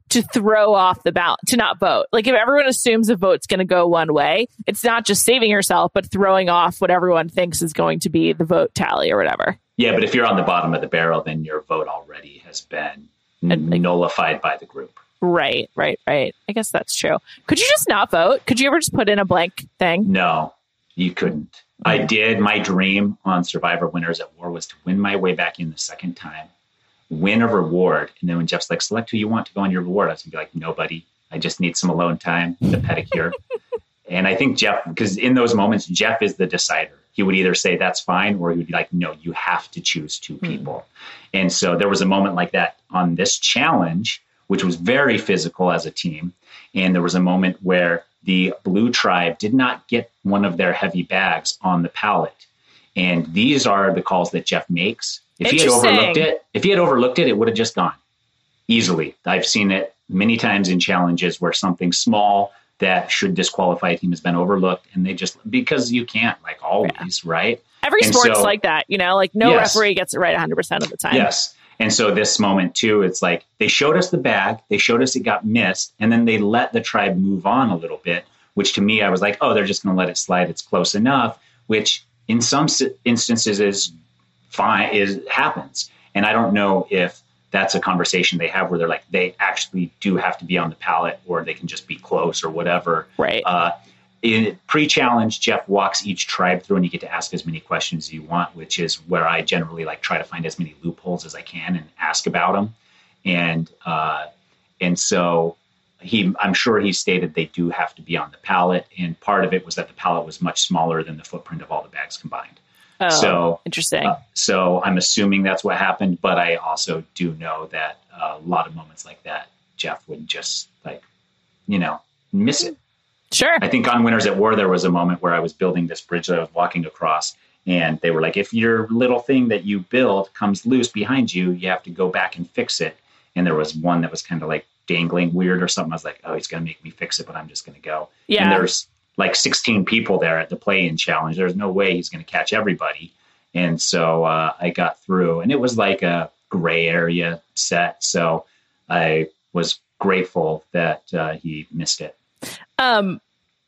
to throw off the balance, to not vote. Like if everyone assumes the vote's going to go one way, it's not just saving yourself, but throwing off what everyone thinks is going to be the vote tally or whatever. Yeah, but if you're on the bottom of the barrel, then your vote already has been n- like, nullified by the group. Right, right, right. I guess that's true. Could you just not vote? Could you ever just put in a blank thing? No, you couldn't. Mm-hmm. I did. My dream on Survivor Winners at War was to win my way back in the second time, win a reward. And then when Jeff's like, select who you want to go on your reward, I was going to be like, nobody. I just need some alone time, the pedicure. And I think Jeff, because in those moments, Jeff is the decider. He would either say that's fine, or he would be like, no, you have to choose two people. Mm-hmm. And so there was a moment like that on this challenge, which was very physical as a team. And there was a moment where the blue tribe did not get one of their heavy bags on the pallet. And these are the calls that Jeff makes. If he had overlooked it, if he had overlooked it, it would have just gone easily. I've seen it many times in challenges where something small that should disqualify a team has been overlooked, and they just, because you can't, like always, yeah. right? Every and sport's so, like that, you know, like no yes. referee gets it right one hundred percent of the time. Yes. And so this moment too, it's like they showed us the bag, they showed us it got missed, and then they let the tribe move on a little bit, which to me, I was like, oh, they're just going to let it slide. It's close enough, which in some instances is fine, is happens. And I don't know if that's a conversation they have where they're like, they actually do have to be on the pallet, or they can just be close or whatever. Right. Uh, in pre-challenge, Jeff walks each tribe through, and you get to ask as many questions as you want, which is where I generally like try to find as many loopholes as I can and ask about them. And, uh, and so he, I'm sure he stated they do have to be on the pallet. And part of it was that the pallet was much smaller than the footprint of all the bags combined. Oh, so interesting. Uh, so I'm assuming that's what happened, but I also do know that uh, a lot of moments like that, Jeff would just like, you know, miss it. Sure. I think on Winners at War, there was a moment where I was building this bridge that I was walking across, and they were like, if your little thing that you build comes loose behind you, you have to go back and fix it. And there was one that was kind of like dangling weird or something. I was like, oh, he's going to make me fix it, but I'm just going to go. Yeah. And there's like sixteen people there at the play-in challenge. There's no way he's going to catch everybody. And so uh, I got through, and it was like a gray area set. So I was grateful that uh, he missed it. Um,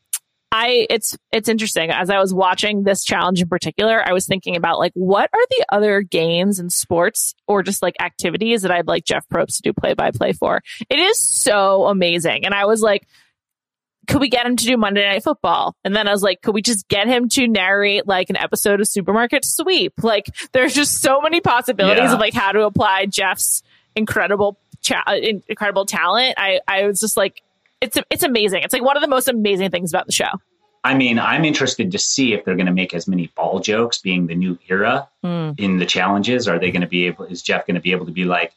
I, it's, it's interesting. As I was watching this challenge in particular, I was thinking about like, what are the other games and sports or just like activities that I'd like Jeff Probst to do play by play for? It is so amazing. And I was like, could we get him to do Monday Night Football? And then I was like, could we just get him to narrate like an episode of Supermarket Sweep? Like there's just so many possibilities yeah. of like how to apply Jeff's incredible, cha- incredible talent. I, I was just like, It's it's amazing. It's like one of the most amazing things about the show. I mean, I'm interested to see if they're going to make as many ball jokes being the new era mm. in the challenges. Are they going to be able, is Jeff going to be able to be like,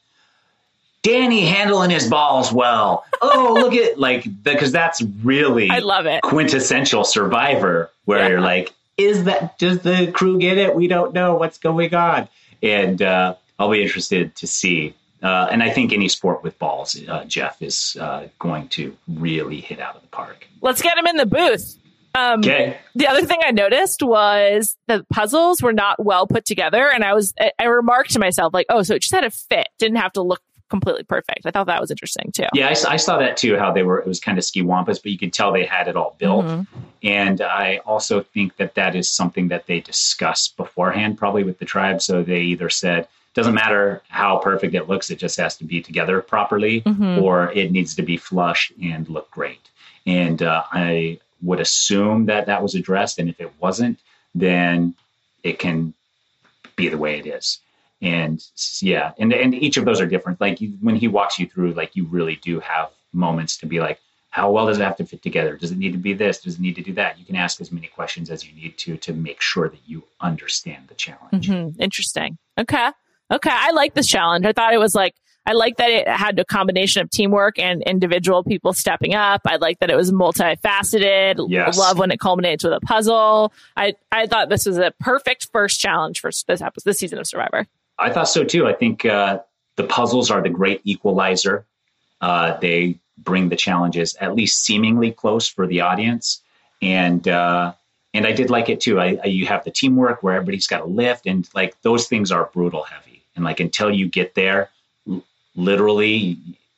Danny handling his balls well. Oh, look at like, because that's really I love it. Quintessential Survivor where yeah. you're like, is that, does the crew get it? We don't know what's going on. And uh, I'll be interested to see. Uh, and I think any sport with balls, uh, Jeff is uh, going to really hit out of the park. Let's get him in the booth. Um, okay. The other thing I noticed was the puzzles were not well put together. And I was, I, I remarked to myself like, oh, so it just had to fit. Didn't have to look completely perfect. I thought that was interesting too. Yeah, I, I saw that too, how they were, it was kind of ski-wampus, but you could tell they had it all built. Mm-hmm. And I also think that that is something that they discussed beforehand, probably with the tribe. So they either said, doesn't matter how perfect it looks, it just has to be together properly, mm-hmm. or it needs to be flush and look great. And uh, I would assume that that was addressed. And if it wasn't, then it can be the way it is. And yeah, and, and each of those are different. Like you, when he walks you through, like you really do have moments to be like, how well does it have to fit together? Does it need to be this? Does it need to do that? You can ask as many questions as you need to, to make sure that you understand the challenge. Mm-hmm. Interesting. Okay. Okay. I like this challenge. I thought it was like, I like that it had a combination of teamwork and individual people stepping up. I like that it was multifaceted. Yes. Love when it culminates with a puzzle. I, I thought this was a perfect first challenge for this episode, this season of Survivor. I thought so too. I think uh, the puzzles are the great equalizer. Uh, they bring the challenges at least seemingly close for the audience. And, uh, and I did like it too. I, I, you have the teamwork where everybody's got a lift, and like those things are brutal heavy. And like, until you get there, l- literally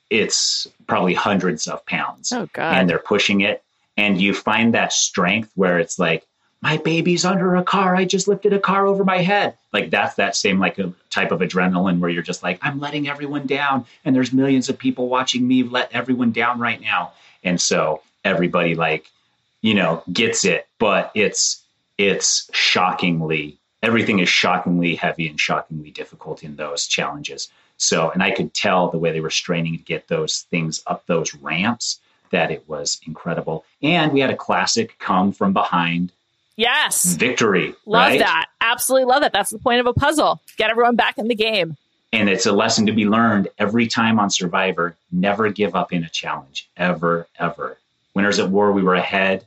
it's probably hundreds of pounds. Oh, God. And they're pushing it. And you find that strength where it's like, my baby's under a car. I just lifted a car over my head. Like that's that same like a type of adrenaline where you're just like, I'm letting everyone down. And there's millions of people watching me let everyone down right now. And so everybody like, you know, gets it, but it's, it's shockingly, everything is shockingly heavy and shockingly difficult in those challenges. So, and I could tell the way they were straining to get those things up those ramps that it was incredible. And we had a classic come from behind. Yes. Victory. Love right? that. Absolutely love that. That's the point of a puzzle. Get everyone back in the game. And it's a lesson to be learned every time on Survivor. Never give up in a challenge. Ever, ever. Winners at War, we were ahead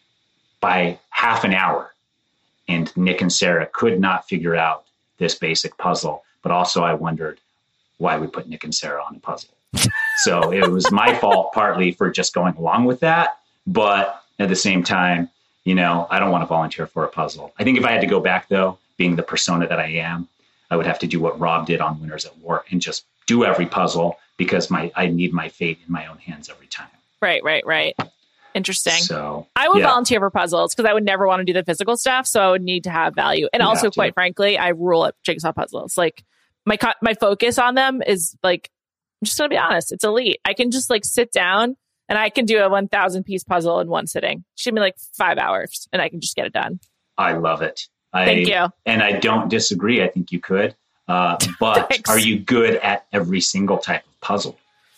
by half an hour. And Nick and Sarah could not figure out this basic puzzle. But also I wondered why we put Nick and Sarah on a puzzle. So it was my fault partly for just going along with that. But at the same time, you know, I don't want to volunteer for a puzzle. I think if I had to go back, though, being the persona that I am, I would have to do what Rob did on Winners at War and just do every puzzle because my I need my fate in my own hands every time. Right, right, right. Interesting. So I would yeah. volunteer for puzzles because I would never want to do the physical stuff. So I would need to have value. And You also, have to. quite frankly, I rule at jigsaw puzzles. Like my co- my focus on them is like, I'm just going to be honest, it's elite. I can just like sit down and I can do a one thousand piece puzzle in one sitting. Should be like five hours and I can just get it done. I love it. I, Thank you. And I don't disagree. I think you could. Uh, but Thanks. Are you good at every single type of puzzle?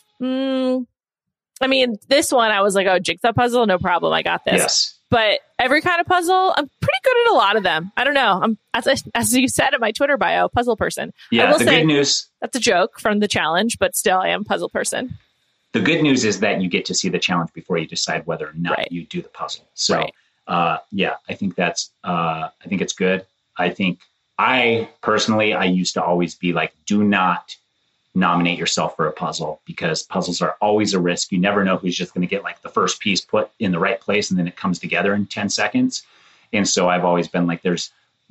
Mm, I mean, this one, I was like, oh, jigsaw puzzle, no problem. I got this. Yes. But every kind of puzzle, I'm pretty good at a lot of them. I don't know. I'm, as, I, as you said in my Twitter bio, puzzle person. I Yeah. will The say, good news. that's a joke from the challenge, but still, I am a puzzle person. The good news is that you get to see the challenge before you decide whether or not Right. you do the puzzle. So, Right. uh, yeah, I think that's, uh, I think it's good. I think I personally, I used to always be like, do not nominate yourself for a puzzle because puzzles are always a risk. You never know who's just going to get like the first piece put in the right place and then it comes together in ten seconds. And so I've always been like, there's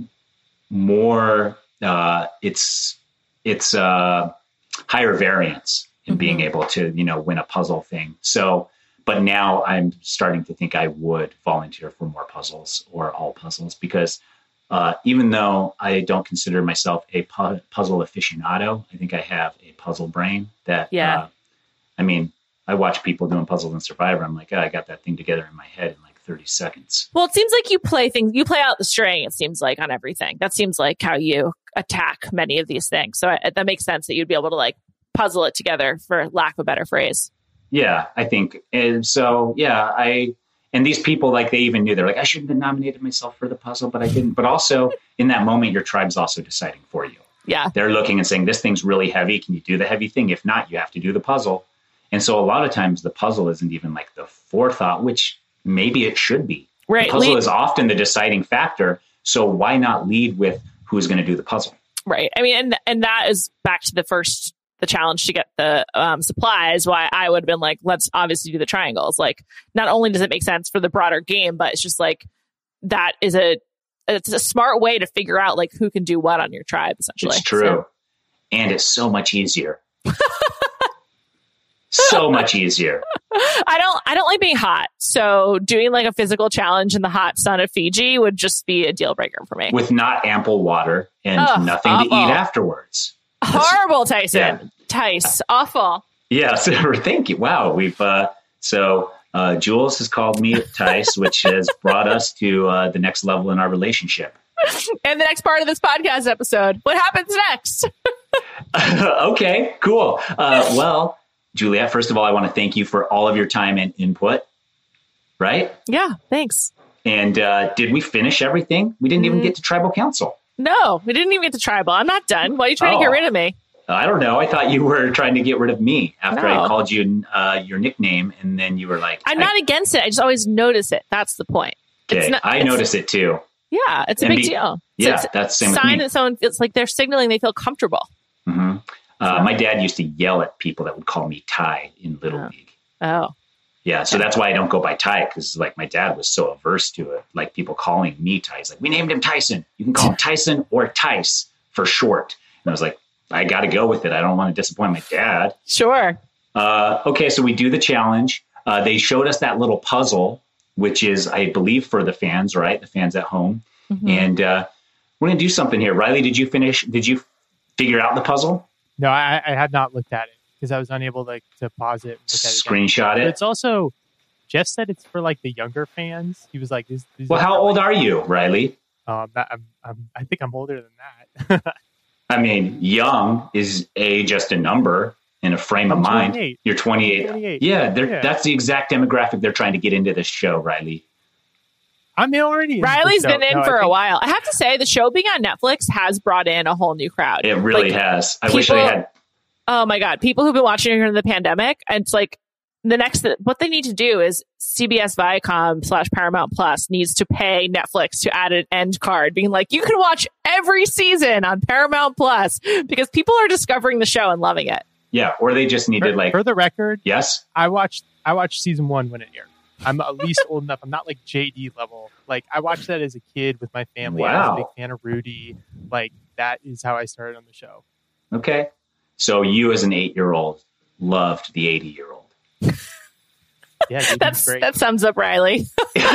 more, uh, it's, it's, uh, higher variance in being Mhm. able to, you know, win a puzzle thing. So, but now I'm starting to think I would volunteer for more puzzles or all puzzles because uh, even though I don't consider myself a pu- puzzle aficionado, I think I have a puzzle brain that, Yeah. uh, I mean, I watch people doing puzzles in Survivor. I'm like, oh, I got that thing together in my head in like thirty seconds. Well, it seems like you play things, you play out the string, it seems like, on everything. That seems like how you attack many of these things. So I, that makes sense that you'd be able to like puzzle it together, for lack of a better phrase. Yeah, I think. And so, yeah, I, and these people, like, they even knew, they're like, I shouldn't have nominated myself for the puzzle, but I didn't. But also in that moment, your tribe's also deciding for you. Yeah. They're looking and saying, this thing's really heavy. Can you do the heavy thing? If not, you have to do the puzzle. And so a lot of times the puzzle isn't even like the forethought, which maybe it should be. Right. The puzzle Lead- is often the deciding factor. So why not lead with who's going to do the puzzle? Right. I mean, and and that is back to the first, the challenge to get the um, supplies, why I would have been like, let's obviously do the triangles. Like, not only does it make sense for the broader game, but it's just like, that is a, it's a smart way to figure out like who can do what on your tribe, essentially. It's true. So, And it's so much easier. So much easier. I don't, I don't like being hot. So doing like a physical challenge in the hot sun of Fiji would just be a deal breaker for me. With not ample water and Ugh, nothing awful. to eat afterwards. Horrible, Tyson. Yeah. Tice. Awful. Yeah, so thank you. Wow, we've uh, so uh, Jules has called me Tice, which has brought us to uh, the next level in our relationship. And the next part of this podcast episode, what happens next? Okay, cool. Uh, well, Juliet, first of all, I want to thank you for all of your time and input. Right? Yeah, thanks. And uh, did we finish everything? We didn't even Mm. get to tribal council. No, we didn't even get to tribal. I'm not done. Why are you trying Oh. to get rid of me? I don't know. I thought you were trying to get rid of me after No. I called you uh, your nickname, and then you were like, I'm not against it. I just always notice it. That's the point. Okay, It's not- I it's- notice it too. Yeah, it's a And big be- deal. Yeah, it's that's a same with sign me. that someone feels like they're signaling they feel comfortable. hmm Uh, my dad used to yell at people that would call me Ty in Little Oh. League. Oh, Yeah, so that's why I don't go by Ty, because like my dad was so averse to it. Like people calling me Ty. He's like, we named him Tyson. You can call him Tyson or Tice for short. And I was like, I got to go with it. I don't want to disappoint my dad. sure. Uh, okay, so we do the challenge. Uh, they showed us that little puzzle, which is, I believe, for the fans, right? The fans at home. Mm-hmm. And uh, we're going to do something here. Riley, did you finish? Did you figure out the puzzle? No, I, I had not looked at it because I was unable to, to pause it. And look at it Screenshot again. it. But it's also, Jeff said it's for like the younger fans. He was like, is, is well, how old are you, Riley? Um, I'm, I'm, I think I'm older than that. I mean, young is a just a number in a frame I'm of mind. twenty-eight. You're twenty-eight. twenty-eight. Yeah, Yeah. that's the exact demographic they're trying to get into this show, Riley. I'm already. Riley's been in no, for think, a while. I have to say, the show being on Netflix has brought in a whole new crowd. It really like, has. I people, wish I had. Oh my God. People who've been watching it during the pandemic, and it's like the next, what they need to do is C B S Viacom slash Paramount Plus needs to pay Netflix to add an end card being like, you can watch every season on Paramount Plus because people are discovering the show and loving it. Yeah, or they just needed for, like. For the record, yes, I watched. I watched season one when it aired. I'm at least old enough. I'm not like J D level. Like I watched that as a kid with my family. Wow. I was a big fan of Rudy. Like that is how I started on the show. Okay. So you as an eight-year-old loved the eighty-year-old. Yeah, that's great. that sums up Riley.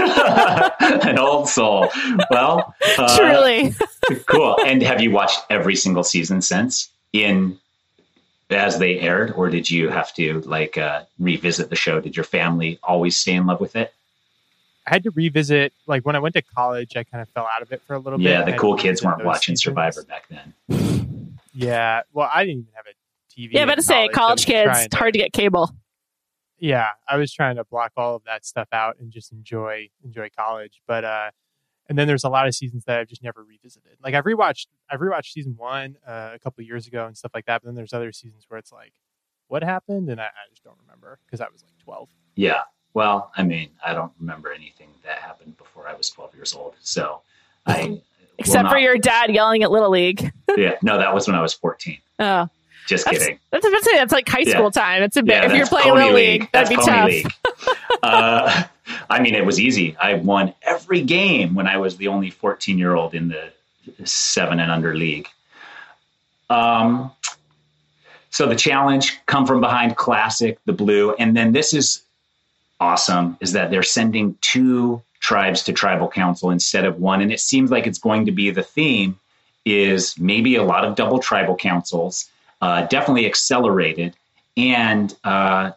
An old soul. Well, uh, truly. Cool. And have you watched every single season since in as they aired, or did you have to like uh, revisit the show? Did your family always stay in love with it? I had to revisit, like when I went to college, I kind of fell out of it for a little yeah, bit. Yeah, the cool kids weren't those watching seasons. Survivor back then. Yeah, well, I didn't even have a T V. Yeah, about to say, college kids, it's to, hard to get cable. Yeah, I was trying to block all of that stuff out and just enjoy enjoy college. But uh, and then there's a lot of seasons that I've just never revisited. Like I've rewatched, I've rewatched season one uh, a couple of years ago and stuff like that. But then there's other seasons where it's like, what happened? And I, I just don't remember because I was like twelve. Yeah. Well, I mean, I don't remember anything that happened before I was twelve years old. So I. Except not, for your dad yelling at Little League. Yeah. No, that was when I was fourteen. Oh. Just that's, kidding. That's, that's, that's like high school yeah. time. It's a bit. Yeah, if you're playing Pony Little League, League, that'd that's be Pony tough. League. uh, I mean, it was easy. I won every game when I was the only fourteen-year-old in the seven and under league. Um, so the challenge, come from behind classic, the blue. And then this is awesome, is that they're sending two tribes to tribal council instead of one. And it seems like it's going to be the theme is maybe a lot of double tribal councils. Uh, definitely accelerated. And uh,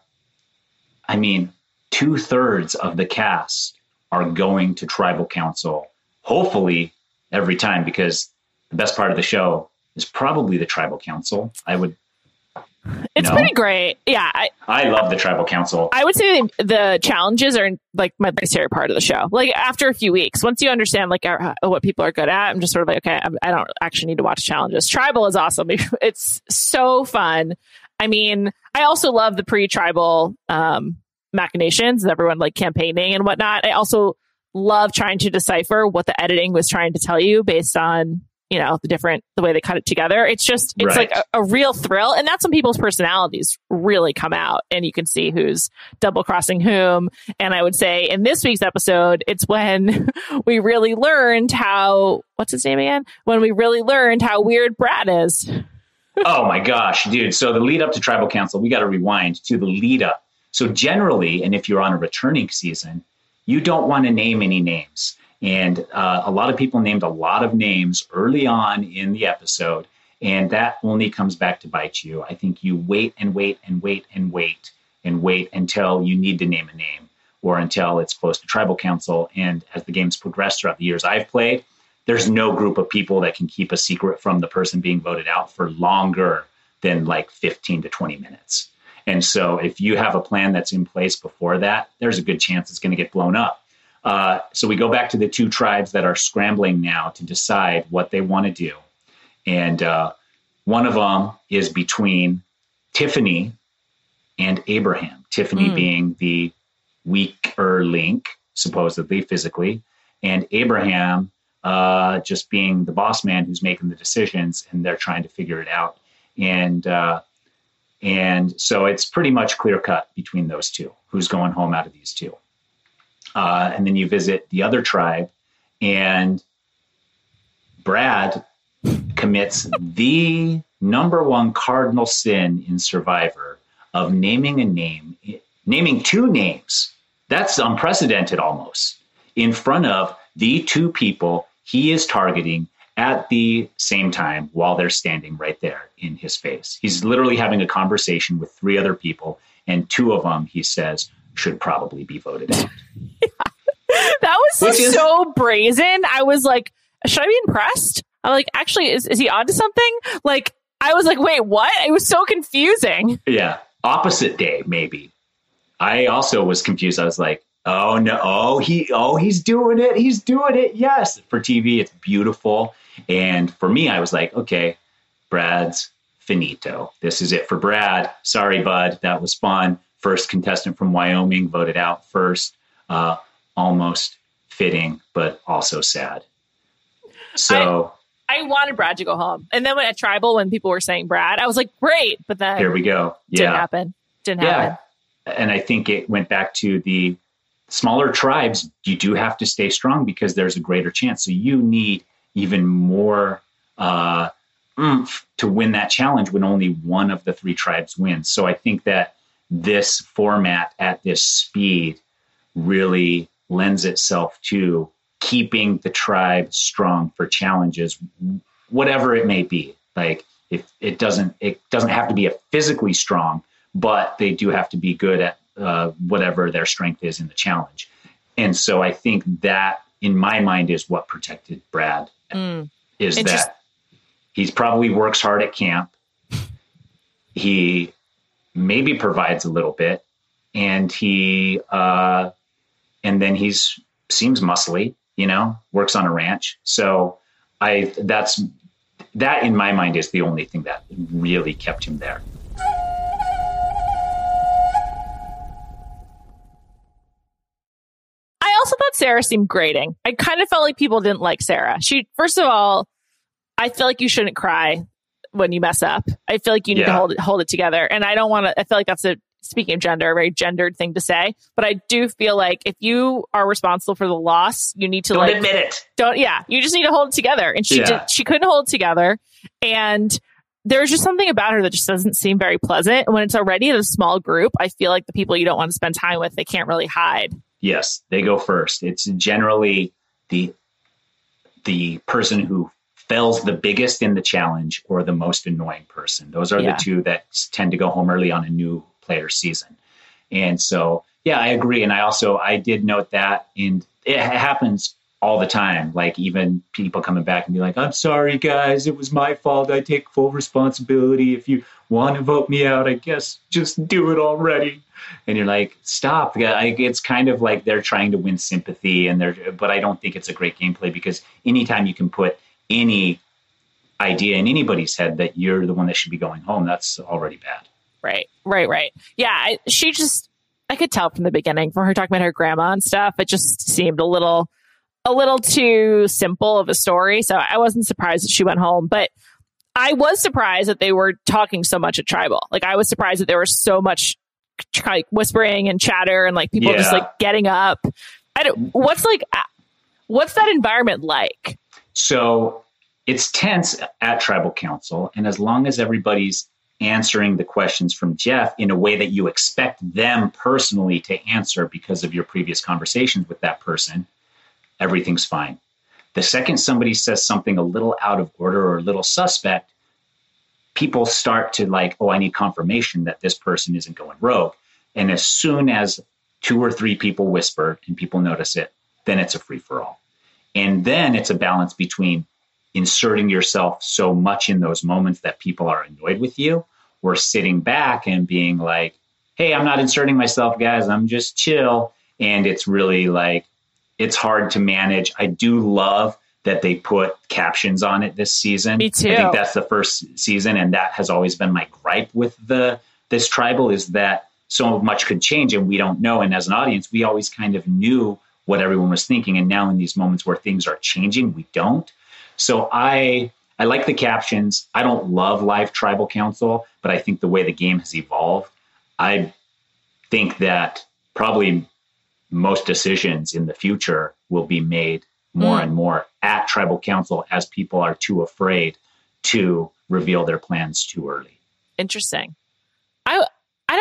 I mean, two thirds of the cast are going to tribal council, hopefully every time, because the best part of the show is probably the tribal council. I would. It's know. pretty great. Yeah. I, I love the tribal council. I would say the challenges are like my least favorite part of the show. Like after a few weeks, once you understand like uh, what people are good at, I'm just sort of like, okay, I'm, I don't actually need to watch challenges. Tribal is awesome. It's so fun. I mean, I also love the pre-tribal um, machinations, everyone like campaigning and whatnot. I also love trying to decipher what the editing was trying to tell you based on, you know, the different, the way they cut it together. It's just, it's right. like a, a real thrill. And that's when people's personalities really come out and you can see who's double crossing whom. And I would say in this week's episode, it's when we really learned how, what's his name again? When we really learned how weird Brad is. Oh my gosh, dude. So the lead up to tribal council, we got to rewind to the lead up. So generally, and if you're on a returning season, you don't want to name any names. And uh, a lot of people named a lot of names early on in the episode, and that only comes back to bite you. I think you wait and wait and wait and wait and wait until you need to name a name or until it's close to tribal council. And as the games progress throughout the years I've played, there's no group of people that can keep a secret from the person being voted out for longer than like fifteen to twenty minutes. And so if you have a plan that's in place before that, there's a good chance it's going to get blown up. Uh, so we go back to the two tribes that are scrambling now to decide what they want to do. And uh, one of them is between Tiffany and Abraham. Tiffany mm. being the weaker link, supposedly, physically, and Abraham uh, just being the boss man who's making the decisions, and they're trying to figure it out. And uh, and so it's pretty much clear cut between those two, who's going home out of these two. Uh, and then you visit the other tribe, and Brad commits the number one cardinal sin in Survivor of naming a name, naming two names. That's unprecedented almost, in front of the two people he is targeting at the same time while they're standing right there in his face. He's literally having a conversation with three other people, and two of them, he says, should probably be voted out. Yeah. That was Which is, so brazen. I was like, should I be impressed? I'm like, actually, is, is he onto something? Like, I was like, wait, what? It was so confusing. Yeah. Opposite day, maybe. I also was confused. I was like, oh no, oh, he, oh, he's doing it. He's doing it. Yes. For T V, it's beautiful. And for me, I was like, okay, Brad's finito. This is it for Brad. Sorry, bud. That was fun. First contestant from Wyoming voted out first. Uh, almost fitting, but also sad. So I, I wanted Brad to go home. And then when at Tribal, when people were saying Brad, I was like, great. But then here we go. Yeah. Didn't happen. Didn't yeah. happen. And I think it went back to the smaller tribes. You do have to stay strong because there's a greater chance. So you need even more uh, oomph to win that challenge when only one of the three tribes wins. So I think that this format at this speed really lends itself to keeping the tribe strong for challenges, whatever it may be. Like if it doesn't, it doesn't have to be a physically strong, but they do have to be good at uh, whatever their strength is in the challenge. And so I think that in my mind is what protected Brad mm. is and that just- he's probably works hard at camp. He maybe provides a little bit, and he, uh, and then he's seems muscly, you know, works on a ranch. So I, that's, that in my mind is the only thing that really kept him there. I also thought Sarah seemed grating. I kind of felt like people didn't like Sarah. She, first of all, I feel like you shouldn't cry when you mess up. I feel like you need Yeah. to hold it, hold it together. And I don't want to, I feel like that's a, speaking of gender, a very gendered thing to say, but I do feel like if you are responsible for the loss, you need to Don't like, admit it. don't, yeah, you just need to hold it together. And she Yeah. did, she couldn't hold it together. And there's just something about her that just doesn't seem very pleasant. And when it's already in a small group, I feel like the people you don't want to spend time with, they can't really hide. Yes, they go first. It's generally the the person who fails the biggest in the challenge or the most annoying person. Those are Yeah. the two that tend to go home early on a new player season. And so, yeah, I agree. And I also, I did note that, and it happens all the time. Like even people coming back and be like, I'm sorry, guys, it was my fault. I take full responsibility. If you want to vote me out, I guess just do it already. And you're like, stop. It's kind of like they're trying to win sympathy, and they're, but I don't think it's a great gameplay, because anytime you can put any idea in anybody's head that you're the one that should be going home, that's already bad. Right, right, right. Yeah, I, she just, I could tell from the beginning, from her talking about her grandma and stuff, it just seemed a little, a little too simple of a story. So I wasn't surprised that she went home, but I was surprised that they were talking so much at Tribal. Like I was surprised that there was so much like whispering and chatter and like people Yeah. just like getting up. I don't, what's like, what's that environment like? So it's tense at Tribal Council. And as long as everybody's answering the questions from Jeff in a way that you expect them personally to answer because of your previous conversations with that person, everything's fine. The second somebody says something a little out of order or a little suspect, people start to like, oh, I need confirmation that this person isn't going rogue. And as soon as two or three people whisper and people notice it, then it's a free-for-all. And then it's a balance between inserting yourself so much in those moments that people are annoyed with you, or sitting back and being like, hey, I'm not inserting myself, guys. I'm just chill. And it's really like, it's hard to manage. I do love that they put captions on it this season. Me too. I think that's the first season. And that has always been my gripe with the this Tribal, is that so much could change and we don't know. And as an audience, we always kind of knew what everyone was thinking. And now in these moments where things are changing, we don't. So I I like the captions. I don't love live Tribal Council, but I think the way the game has evolved, I think that probably most decisions in the future will be made more mm. and more at Tribal Council, as people are too afraid to reveal their plans too early. Interesting. I I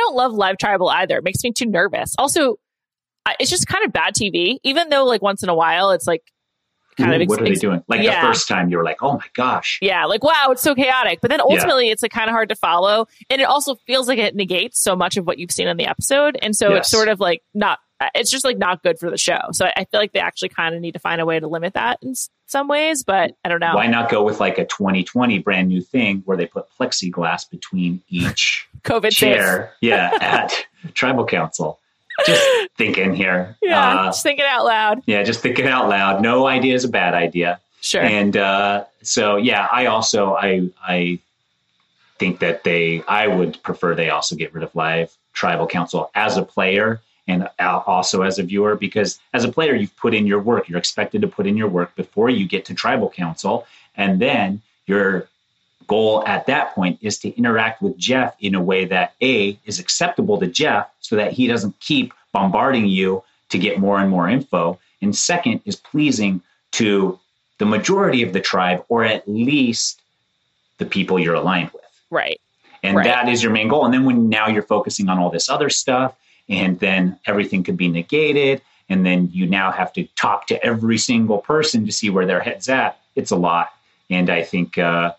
don't love live tribal either. It makes me too nervous. Also, I- it's just kind of bad T V, even though like once in a while it's like kind Ooh, of. Ex- what are they ex- doing? Like yeah. the first time you were like, oh my gosh. Yeah, like, wow, it's so chaotic. But then ultimately yeah. it's like kind of hard to follow. And it also feels like it negates so much of what you've seen in the episode. And so Yes. it's sort of like not, it's just like not good for the show. So I feel like they actually kind of need to find a way to limit that in s- some ways, but I don't know. Why not go with like a twenty twenty brand new thing where they put plexiglass between each COVID chair? Yeah, at Tribal Council. Just thinking here. Yeah, uh, just thinking out loud. Yeah, just thinking out loud. No idea is a bad idea. Sure. And uh, so, yeah, I also, I I think that they, I would prefer they also get rid of live Tribal Council as a player and also as a viewer, because as a player, you've put in your work. You're expected to put in your work before you get to Tribal Council. And then your goal at that point is to interact with Jeff in a way that A, is acceptable to Jeff so that he doesn't keep bombarding you to get more and more info. And second is pleasing to the majority of the tribe, or at least the people you're aligned with. Right. And right. that is your main goal. And then when now you're focusing on all this other stuff, and then everything could be negated, and then you now have to talk to every single person to see where their head's at. It's a lot. And I think, uh,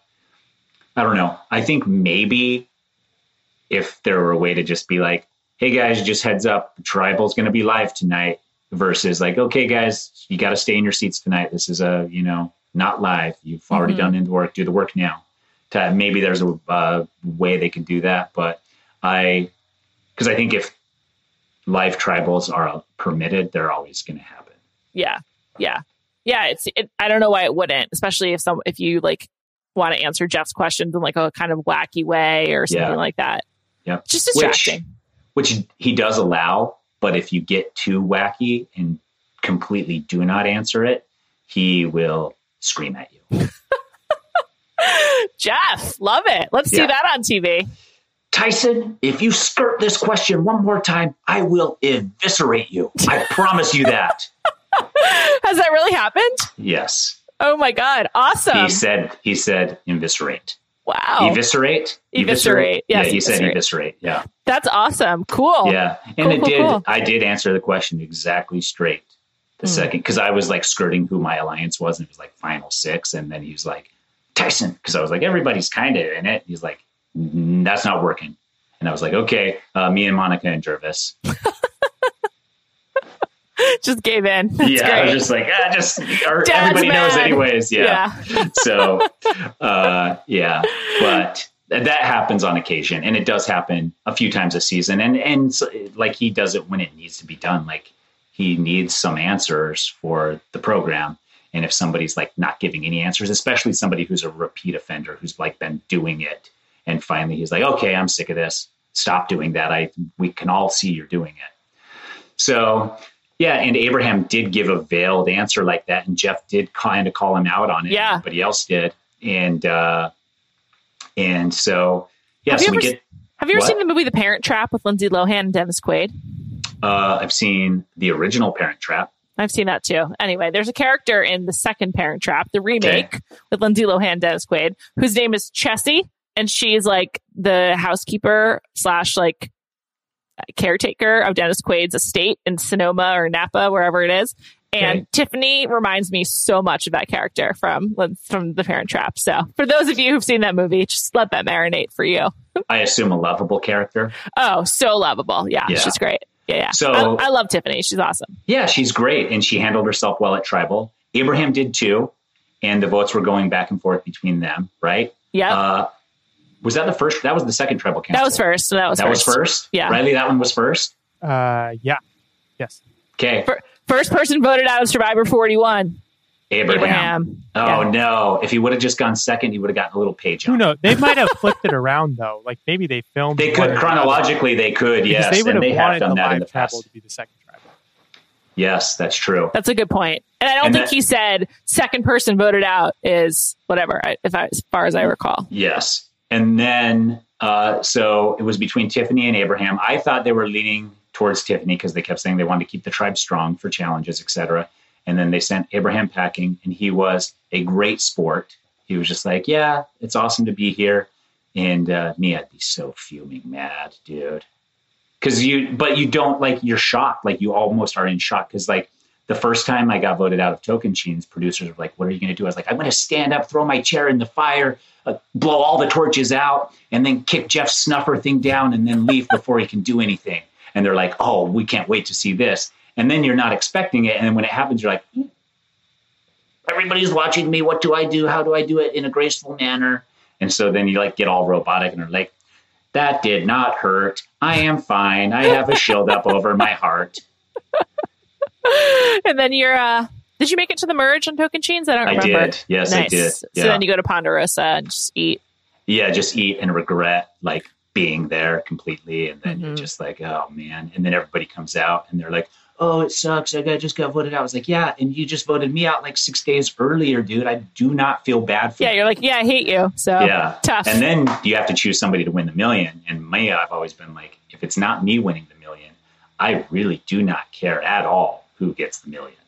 I don't know. I think maybe if there were a way to just be like, hey guys, just heads up, the Tribal's going to be live tonight, versus like, okay guys, you got to stay in your seats tonight. This is a, you know, not live. You've already mm-hmm. done the work, do the work now. To, maybe there's a uh, way they could do that. But I, because I think if live tribals are permitted, they're always going to happen. Yeah. Yeah. Yeah. It's, it, I don't know why it wouldn't, especially if some, if you like want to answer Jeff's questions in like a kind of wacky way or something yeah. like that. Yeah. Just distracting. Which, which he does allow, but if you get too wacky and completely do not answer it, he will scream at you. Jeff, love it. Let's yeah. do that on T V. Tyson, if you skirt this question one more time, I will eviscerate you. I promise you that. Has that really happened? Yes. Oh my God. Awesome. He said, he said, eviscerate. Wow. Eviscerate? Eviscerate. Yes, yeah, he eviscerate. said eviscerate. Yeah. That's awesome. Cool. Yeah. And cool, it cool, did, cool. I did answer the question exactly straight the mm. second, because I was like skirting who my alliance was, and it was like final six. And then he was like, Tyson, because I was like, everybody's kind of in it. He's like, that's not working. And I was like, okay, uh, me and Monica and Jervis. Just gave in. That's yeah, great. I was just like, ah, just or everybody mad. knows anyways. Yeah. yeah. so, uh, yeah, but that happens on occasion, and it does happen a few times a season. And and so, like he does it when it needs to be done. Like he needs some answers for the program. And if somebody's like not giving any answers, especially somebody who's a repeat offender, who's like been doing it, and finally he's like, okay, I'm sick of this. Stop doing that. I we can all see you're doing it. So. Yeah, and Abraham did give a veiled answer like that, and Jeff did kind of call him out on it. Yeah, everybody else did, and uh, and so yeah. Have So you we ever, get. Have you ever what? seen the movie The Parent Trap with Lindsay Lohan and Dennis Quaid? Uh, I've seen the original Parent Trap. I've seen that too. Anyway, there's a character in the second Parent Trap, the remake okay. with Lindsay Lohan and Dennis Quaid, whose name is Chessie, and she's like the housekeeper slash like. caretaker of Dennis Quaid's estate in Sonoma or Napa, wherever it is. And okay. Tiffany reminds me so much of that character from from The Parent Trap. So for those of you who've seen that movie, just let that marinate for you. I assume a lovable character. Oh, so lovable. Yeah, yeah. she's great. Yeah, yeah. So I, I love Tiffany. She's awesome. Yeah, she's great. And she handled herself well at Tribal. Abraham did too. And the votes were going back and forth between them, right? Yeah. Uh, Was that the first? That was the second Tribal Council. That was first. So that was that first. was first. Yeah, Riley, that one was first. Uh, yeah, yes. Okay. For, first person voted out of Survivor forty-one. Abraham. Abraham. Oh yeah. no! If he would have just gone second, he would have gotten a little page. Who knows? They might have flipped it around though. Like maybe they filmed. They could chronologically. They could. Because yes, they would and have they wanted have done the that in live the tribal past. to be the second tribal. Yes, that's true. That's a good point. And I don't and think that, he said second person voted out is whatever. If I, as far as I recall. Yes, and then. Uh, so it was between Tiffany and Abraham. I thought they were leaning towards Tiffany because they kept saying they wanted to keep the tribe strong for challenges, et cetera. And then they sent Abraham packing, and he was a great sport. He was just like, yeah, it's awesome to be here. And uh, me, I'd be so fuming mad, dude. Cause you, but you don't like, you're shocked. Like you almost are in shock. Cause like the first time I got voted out of Tocantins, producers were like, what are you going to do? I was like, I'm going to stand up, throw my chair in the fire, uh, blow all the torches out, and then kick Jeff's snuffer thing down and then leave before he can do anything. And they're like, oh, we can't wait to see this. And then you're not expecting it. And then when it happens, you're like, hmm, everybody's watching me. What do I do? How do I do it in a graceful manner? And so then you like get all robotic and are like, that did not hurt. I am fine. I have a shield up over my heart. And then you're, uh, did you make it to the merge on Tocantins? I don't remember. I did. Yes, nice. I did. Yeah. So then you go to Ponderosa and just eat. Yeah, just eat and regret like being there completely. And then Mm-hmm. you're just like, oh man. And then everybody comes out and they're like, oh, it sucks. I got, just got voted out. I was like, yeah. And you just voted me out like six days earlier, dude. I do not feel bad for Yeah, you. you're like, yeah, I hate you. So yeah. tough. And then you have to choose somebody to win the million. And me, I've always been like, if it's not me winning the million, I really do not care at all who gets the million.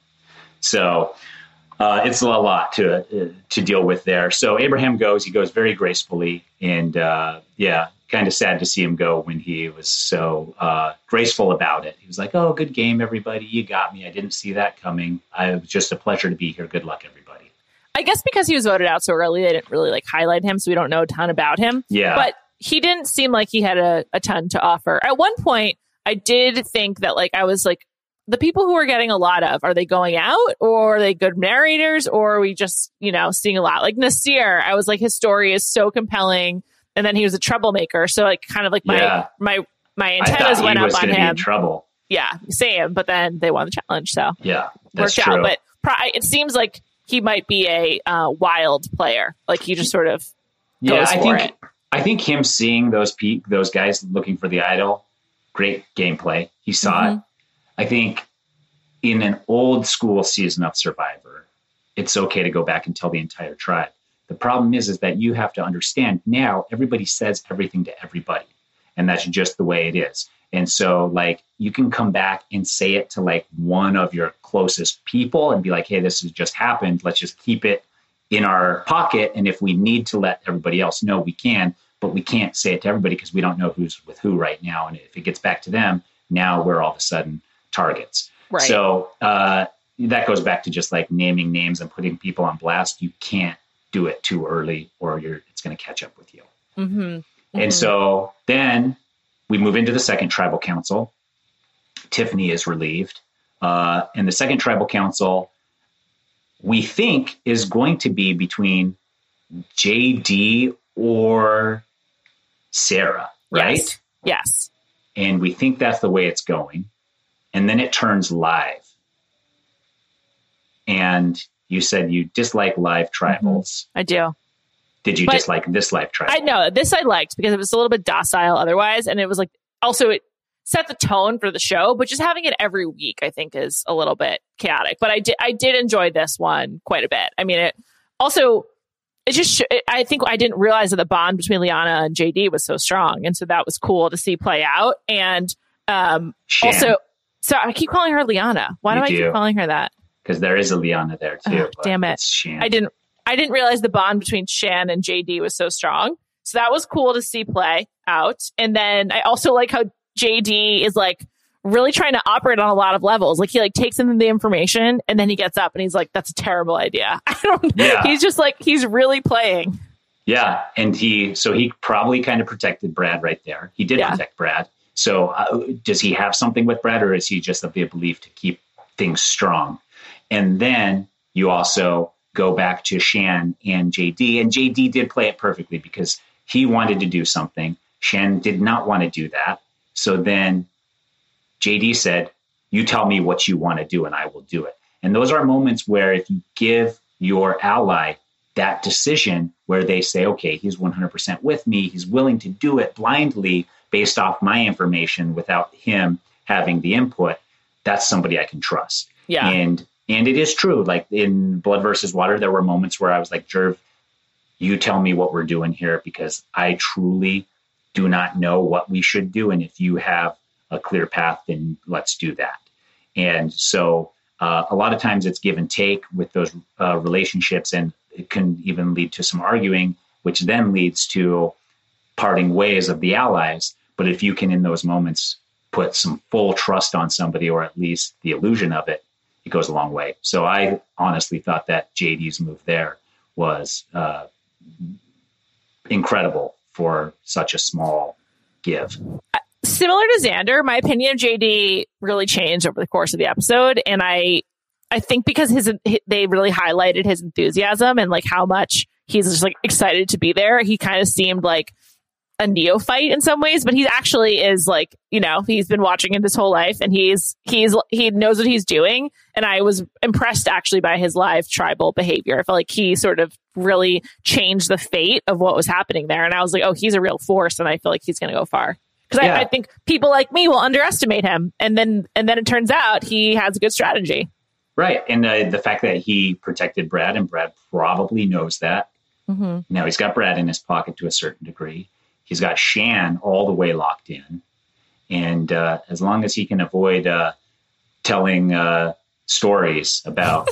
So uh, it's a lot to uh, to deal with there. So Abraham goes. He goes very gracefully. And uh, yeah, kind of sad to see him go when he was so uh, graceful about it. He was like, oh, good game, everybody. You got me. I didn't see that coming. I, it was just a pleasure to be here. Good luck, everybody. I guess because he was voted out so early, they didn't really like highlight him. So we don't know a ton about him. Yeah. But he didn't seem like he had a, a ton to offer. At one point, I did think that like I was like, the people who are getting a lot of, are they going out or are they good narrators or are we just, you know, seeing a lot? Like Nasir, I was like, his story is so compelling. And then he was a troublemaker. So like kind of like my, Yeah. my, my I antennas thought went he was up on going to be in him. trouble. Yeah, same. But then they won the challenge. So Yeah, that's worked true. out. But pro- it seems like he might be a uh, wild player. Like he just sort of yeah, goes I for think it. I think him seeing those pe- those guys looking for the idol, great gameplay. He saw Mhm. it. I think in an old school season of Survivor, it's okay to go back and tell the entire tribe. The problem is, is that you have to understand now everybody says everything to everybody. And that's just the way it is. And so like you can come back and say it to like one of your closest people and be like, hey, this has just happened. Let's just keep it in our pocket. And if we need to let everybody else know, we can, but we can't say it to everybody because we don't know who's with who right now. And if it gets back to them, now we're all of a sudden targets. Right. So uh, that goes back to just like naming names and putting people on blast. You can't do it too early or you're it's going to catch up with you. Mm-hmm. Mm-hmm. And so then we move into the second tribal council. Tiffany is relieved. Uh, and the second tribal council, we think, is going to be between J D or Sarah, right? Yes. Yes. And we think that's the way it's going. And then it turns live. And you said you dislike live tribals. Mm-hmm. I do. Did you But dislike this live tribal? I know this I liked because it was a little bit docile otherwise. And it was like, also it set the tone for the show, but just having it every week, I think is a little bit chaotic, but I did, I did enjoy this one quite a bit. I mean, it also, it just, it, I think I didn't realize that the bond between Liana and J D was so strong. And so that was cool to see play out. And um, also, so I keep calling her Liana. Why You do I do. keep calling her that? Because there is a Liana there too. Ugh, but damn it. It's Shan. I didn't, I didn't realize the bond between Shan and J D was so strong. So that was cool to see play out. And then I also like how J D is like really trying to operate on a lot of levels. Like he like takes in the information and then he gets up and he's like, that's a terrible idea. I don't Yeah. He's just like, he's really playing. Yeah. And he, so he probably kind of protected Brad right there. He did Yeah. protect Brad. So uh, does he have something with Brad or is he just of the belief to keep things strong? And then you also go back to Shan and J D. And J D did play it perfectly because he wanted to do something. Shan did not want to do that. So then J D said, you tell me what you want to do and I will do it. And those are moments where if you give your ally that decision where they say, okay, he's one hundred percent with me. He's willing to do it blindly based off my information without him having the input. That's somebody I can trust. Yeah. And and it is true. Like in Blood versus Water, there were moments where I was like, Jerv, you tell me what we're doing here because I truly do not know what we should do. And if you have a clear path, then let's do that. And so uh, a lot of times it's give and take with those uh, relationships, and it can even lead to some arguing, which then leads to parting ways of the allies. But if you can, in those moments, put some full trust on somebody, or at least the illusion of it, it goes a long way. So I honestly thought that J D's move there was uh, incredible for such a small give. Similar to Xander, my opinion of J D really changed over the course of the episode. And I, I think because his, they really highlighted his enthusiasm and like how much he's just like excited to be there. He kind of seemed like a neophyte in some ways, but he actually is like, you know, he's been watching it his whole life and he's, he's, he knows what he's doing. And I was impressed actually by his live tribal behavior. I felt like he sort of really changed the fate of what was happening there. And I was like, oh, he's a real force. And I feel like he's going to go far. Because yeah. I, I think people like me will underestimate him. And then, and then it turns out he has a good strategy. Right. And uh, the fact that he protected Brad, and Brad probably knows that. Mm-hmm. Now he's got Brad in his pocket to a certain degree. He's got Shan all the way locked in. And uh, as long as he can avoid uh, telling uh, stories about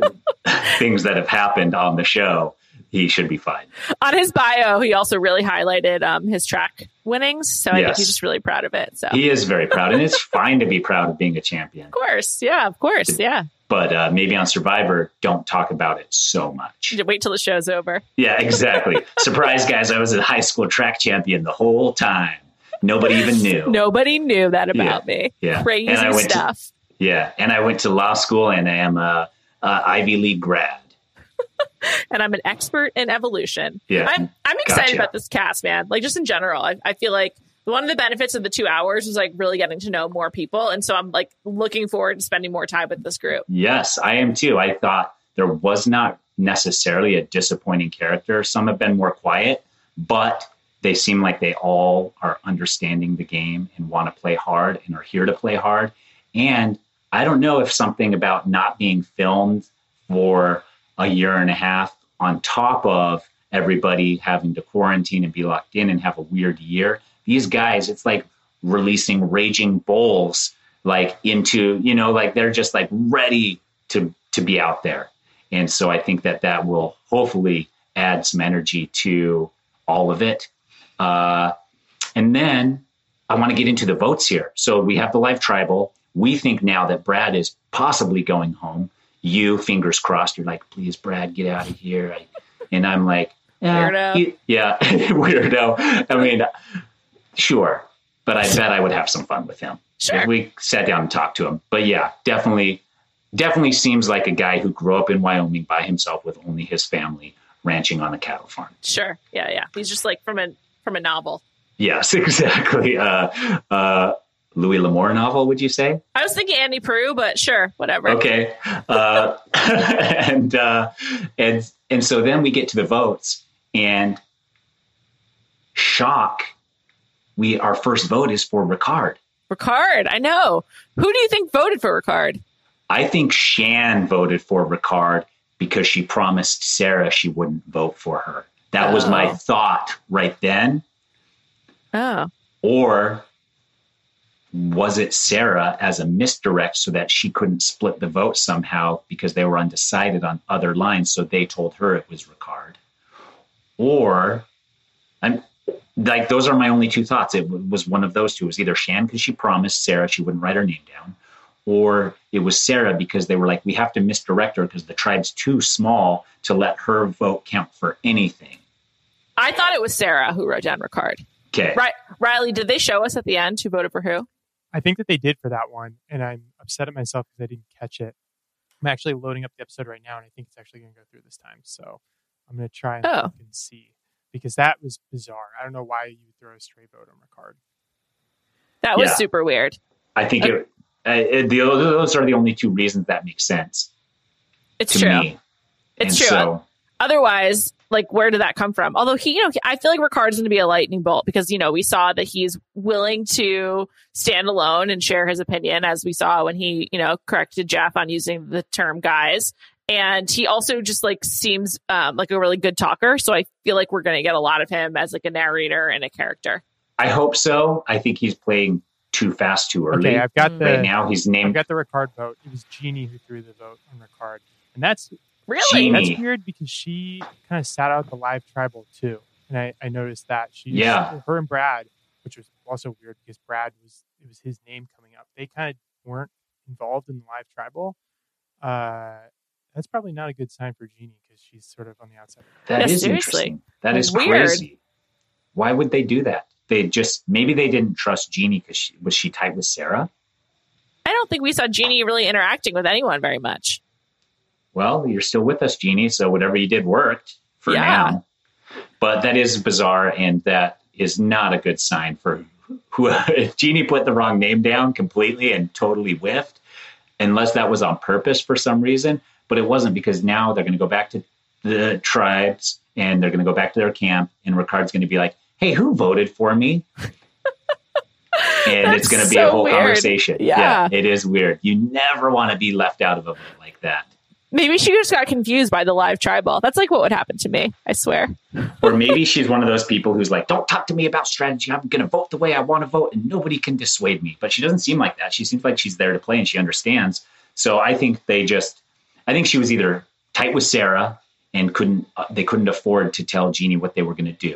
things that have happened on the show, he should be fine. On his bio, he also really highlighted um, his track winnings. So I yes. think he's just really proud of it. So he is very proud. And it's fine to be proud of being a champion. Of course. Yeah, of course. Yeah. But uh, maybe on Survivor, don't talk about it so much. Wait till the show's over. Yeah, exactly. Surprise, guys. I was a high school track champion the whole time. Nobody even knew. Nobody knew that about yeah. me. Yeah. Crazy and I went stuff. To, yeah. And I went to law school and I am a, a Ivy League grad. And I'm an expert in evolution. Yeah. I'm I'm excited gotcha. about this cast, man. Like just in general, I, I feel like one of the benefits of the two hours was like really getting to know more people. And so I'm like looking forward to spending more time with this group. Yes, I am too. I thought there was not necessarily a disappointing character. Some have been more quiet, but they seem like they all are understanding the game and want to play hard and are here to play hard. And I don't know if something about not being filmed for a year and a half on top of everybody having to quarantine and be locked in and have a weird year. These guys, it's like releasing raging bulls, like into, you know, like they're just like ready to, to be out there. And so I think that that will hopefully add some energy to all of it. Uh, and then I want to get into the votes here. So we have the live tribal. We think now that Brad is possibly going home. You, fingers crossed, you're like, please, Brad, get out of here. I, and I'm like, yeah, weirdo. He, yeah, weirdo. I mean, sure. But I bet I would have some fun with him. Sure. If we sat down and talked to him. But yeah, definitely, definitely seems like a guy who grew up in Wyoming by himself with only his family ranching on a cattle farm. Sure. Yeah, yeah. He's just like from a from a novel. Yes, exactly. Uh, uh, Louis L'Amour novel, would you say? I was thinking Andy Peru, but sure, whatever. Okay. Uh, and, uh, and, and so then we get to the votes and shock. We, our first vote is for Ricard. Ricard. I know. Who do you think voted for Ricard? I think Shan voted for Ricard because she promised Sarah she wouldn't vote for her. That oh. was my thought right then. Oh. Or was it Sarah as a misdirect so that she couldn't split the vote somehow because they were undecided on other lines, so they told her it was Ricard? Or, I'm like, those are my only two thoughts. It w- was one of those two. It was either Shan because she promised Sarah she wouldn't write her name down, or it was Sarah because they were like, we have to misdirect her because the tribe's too small to let her vote count for anything. I thought it was Sarah who wrote down Ricard. Okay. Right, Riley, did they show us at the end who voted for who? I think that they did for that one, and I'm upset at myself because I didn't catch it. I'm actually loading up the episode right now, and I think it's actually going to go through this time. So I'm going to try and, oh. look and see, because that was bizarre. I don't know why you would throw a stray vote on Ricard. That was yeah. super weird. I think it, uh, it, the, those are the only two reasons that make sense. It's to true. Me. It's and true. So, Otherwise, like, where did that come from? Although he, you know, I feel like Ricard's going to be a lightning bolt because, you know, we saw that he's willing to stand alone and share his opinion, as we saw when he, you know, corrected Jeff on using the term guys. And he also just like seems um, like a really good talker. So I feel like we're going to get a lot of him as like a narrator and a character. I hope so. I think he's playing too fast, too early. Okay, I've got the, right now he's named. I've got the Ricard vote. It was Jeannie who threw the vote on Ricard. And that's really that's weird because she kind of sat out the live tribal too. And I, I noticed that she, yeah. her and Brad, which was also weird because Brad was it was his name coming up. They kind of weren't involved in the live tribal. Uh, that's probably not a good sign for Jeannie because she's sort of on the outside. That Yeah, is seriously. interesting. That is Weird. crazy. Why would they do that? They just, maybe they didn't trust Jeannie because she, was she tight with Sarah? I don't think we saw Jeannie really interacting with anyone very much. Well, you're still with us, Jeannie. So whatever you did worked for Yeah. now. But that is bizarre. And that is not a good sign for who Jeannie put the wrong name down completely and totally whiffed, unless that was on purpose for some reason. But it wasn't, because now they're going to go back to the tribes and they're going to go back to their camp. And Ricard's going to be like, hey, who voted for me? And That's it's going to be so a whole weird. conversation. Yeah. It is weird. You never want to be left out of a vote like that. Maybe she just got confused by the live tribal. That's like what would happen to me, I swear. Or maybe she's one of those people who's like, don't talk to me about strategy. I'm going to vote the way I want to vote and nobody can dissuade me. But she doesn't seem like that. She seems like she's there to play and she understands. So I think they just, I think she was either tight with Sarah and couldn't, uh, they couldn't afford to tell Jeannie what they were going to do,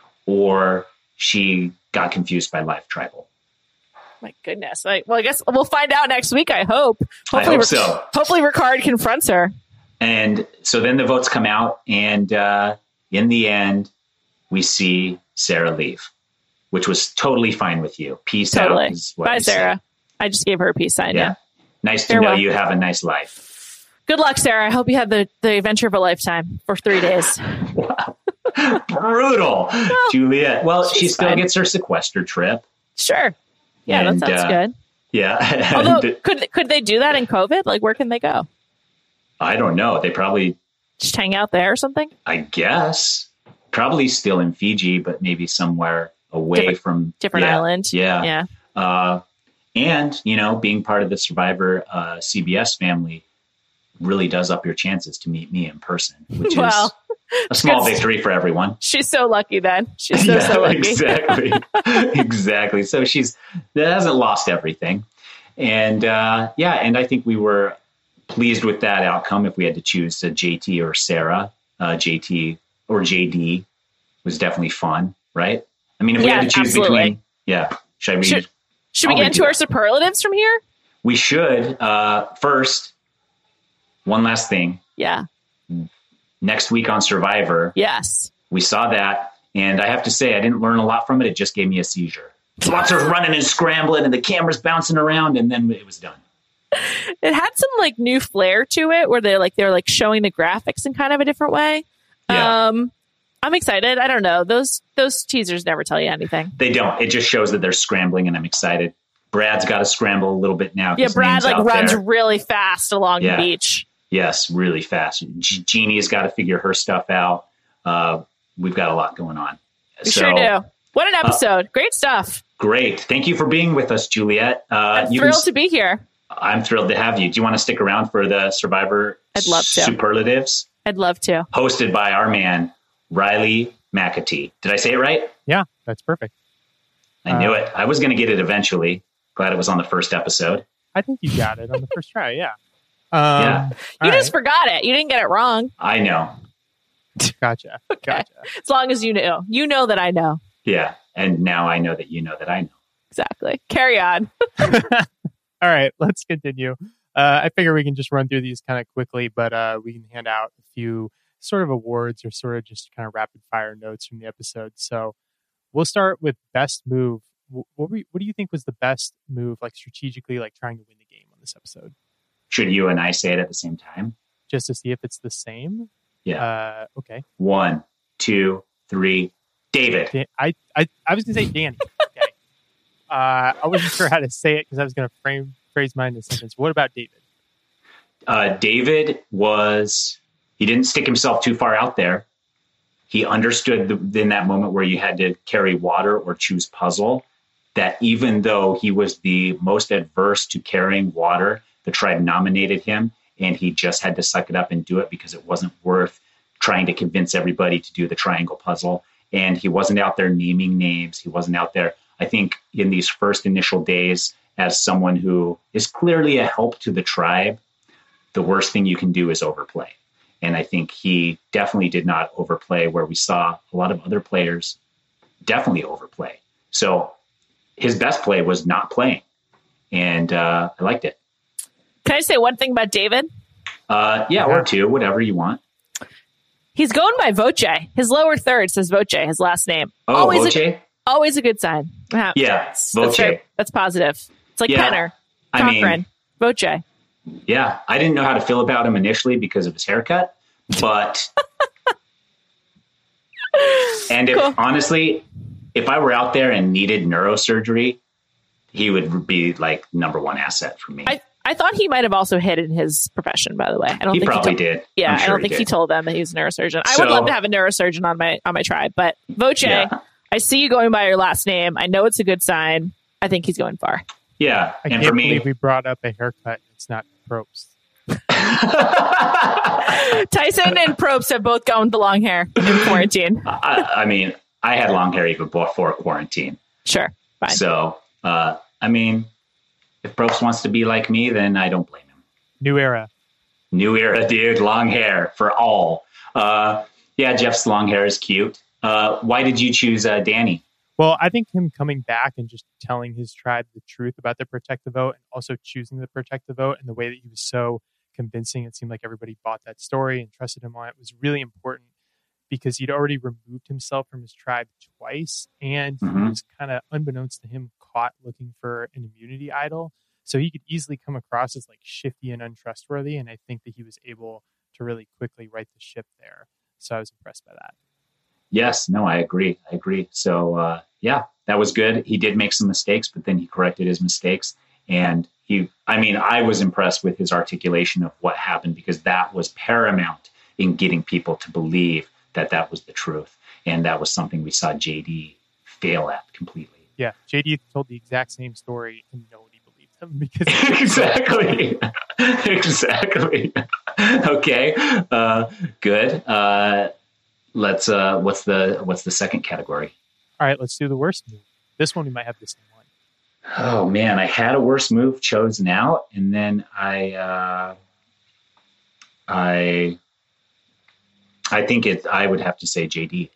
or she got confused by live tribal. My goodness. Like, well, I guess we'll find out next week, I hope. I Hopefully, hope Ric- so. Hopefully Ricard confronts her. And so then the votes come out, and uh, in the end, we see Sarah leave, which was totally fine with you. Peace Totally. out. Is what Bye, you Sarah. say. I just gave her a peace sign. Yeah. Yeah. Nice to Farewell. know you have a nice life. Good luck, Sarah. I hope you had the, the adventure of a lifetime for three days. Wow. Brutal. Juliet. Well, she's she still fine. gets her sequester trip. Sure. Yeah, And, that sounds uh, good. Yeah. Although, And could could they do that in COVID? Like, where can they go? I don't know. They probably, Just hang out there or something? I guess, probably still in Fiji, but maybe somewhere away Different- from Different yeah, island. Yeah. Yeah. Uh, and, you know, being part of the Survivor uh, C B S family really does up your chances to meet me in person, which Well, is a small good- victory for everyone. She's so lucky then. She's so, Yeah, so lucky. exactly. Exactly. So she's, that hasn't lost everything. And uh, yeah, and I think we were pleased with that outcome. If we had to choose a J T or Sarah, uh, J T or J D was definitely fun, right? I mean, if we Yeah, had to choose absolutely. between, yeah, should I read? Should, should we I'll get read into you our that. superlatives from here? We should. Uh, first, one last thing. Yeah. Next week on Survivor, Yes. we saw that. And I have to say, I didn't learn a lot from it. It just gave me a seizure. Lots of running and scrambling and the camera's bouncing around, and then it was done. It had some like new flair to it where they're like they're like showing the graphics in kind of a different way. Yeah. Um I'm excited. I don't know. Those those teasers never tell you anything. They don't. It just shows that they're scrambling, and I'm excited. Brad's got to scramble a little bit now. 'cause Yeah, Brad Name's like out runs there. really fast along Yeah. the beach. Yes, really fast. G- Jeannie's got to figure her stuff out. Uh, we've got a lot going on. We so, sure do. What an episode. Great stuff. Great. Thank you for being with us, Juliet. Uh, I'm you thrilled can- to be here. I'm thrilled to have you. Do you want to stick around for the Survivor I'd love to. Superlatives? I'd love to. Hosted by our man, Riley McAtee. Did I say it right? Yeah, that's perfect. I knew Uh, it. I was going to get it eventually. Glad it was on the first episode. I think you got it on the first try. Yeah. Um, Yeah. You all just right. forgot it. You didn't get it wrong. I know. Gotcha. Okay. Gotcha. As long as you know. You know that I know. Yeah. And now I know that you know that I know. Exactly. Carry on. All right, let's continue. Uh, I figure we can just run through these kind of quickly, but uh, we can hand out a few sort of awards or sort of just kind of rapid fire notes from the episode. So we'll start with best move. Wh- What, were you- what do you think was the best move, like strategically, like trying to win the game on this episode? Should you and I say it at the same time? Just to see if it's the same? Yeah. Uh, okay. One, two, three. David. Dan- I, I, I was going to say Danny. Okay. uh, I wasn't sure how to say it because I was going to frame phrase mine in a sentence. What about David? Uh, David was, he didn't stick himself too far out there. He understood the, in that moment where you had to carry water or choose puzzle, that even though he was the most adverse to carrying water, the tribe nominated him and he just had to suck it up and do it because it wasn't worth trying to convince everybody to do the triangle puzzle. And he wasn't out there naming names. He wasn't out there. I think in these first initial days, as someone who is clearly a help to the tribe, the worst thing you can do is overplay. And I think he definitely did not overplay, where we saw a lot of other players definitely overplay. So his best play was not playing. And uh, I liked it. Can I say one thing about David? Uh, yeah, or two, whatever you want. He's going by Voce. His lower third says Voce, his last name. Oh, always Voce? A, always a good sign. Yeah, yeah that's, Voce. That's, very, that's positive. It's like yeah, Penner, I Cochran, mean, Voce. Yeah, I didn't know how to feel about him initially because of his haircut, but and if Cool. honestly, if I were out there and needed neurosurgery, he would be like number one asset for me. I, I thought he might have also hidden his profession, by the way. I don't he think probably he told, did. Yeah, I'm sure I don't he think did. he told them that he was a neurosurgeon. I So- would love to have a neurosurgeon on my on my tribe, but Voce, Yeah. I see you going by your last name. I know it's a good sign. I think he's going far. Yeah, I and can't for me, believe we brought up a haircut. It's not Probst. Tyson and Probst have both gone with the long hair in quarantine. I, I mean, I had long hair even before quarantine. Sure, fine. So, uh, I mean, if Probst wants to be like me, then I don't blame him. New era. New era, dude. Long hair for all. Uh, yeah, Jeff's long hair is cute. Uh, why did you choose uh, Danny? Well, I think him coming back and just telling his tribe the truth about the Protect the Vote and also choosing the Protect the Vote and the way that he was so convincing, it seemed like everybody bought that story and trusted him on it, was really important because he'd already removed himself from his tribe twice and Mhm. he was kind of, unbeknownst to him, caught looking for an immunity idol. So he could easily come across as like shifty and untrustworthy. And I think that he was able to really quickly right the ship there. So I was impressed by that. Yes, no, I agree. I agree. So, uh, yeah, that was good. He did make some mistakes, but then he corrected his mistakes. And he, I mean, I was impressed with his articulation of what happened because that was paramount in getting people to believe that that was the truth. And that was something we saw J D fail at completely. Yeah. J D told the exact same story and nobody believed him because exactly. exactly. Okay. Uh, good. Uh, let's, uh, what's the, what's the second category? all right, let's do the worst move. This one, we might have the same one. Oh man, I had a worse move chosen out, and then I, uh, I, I think it. I would have to say J D.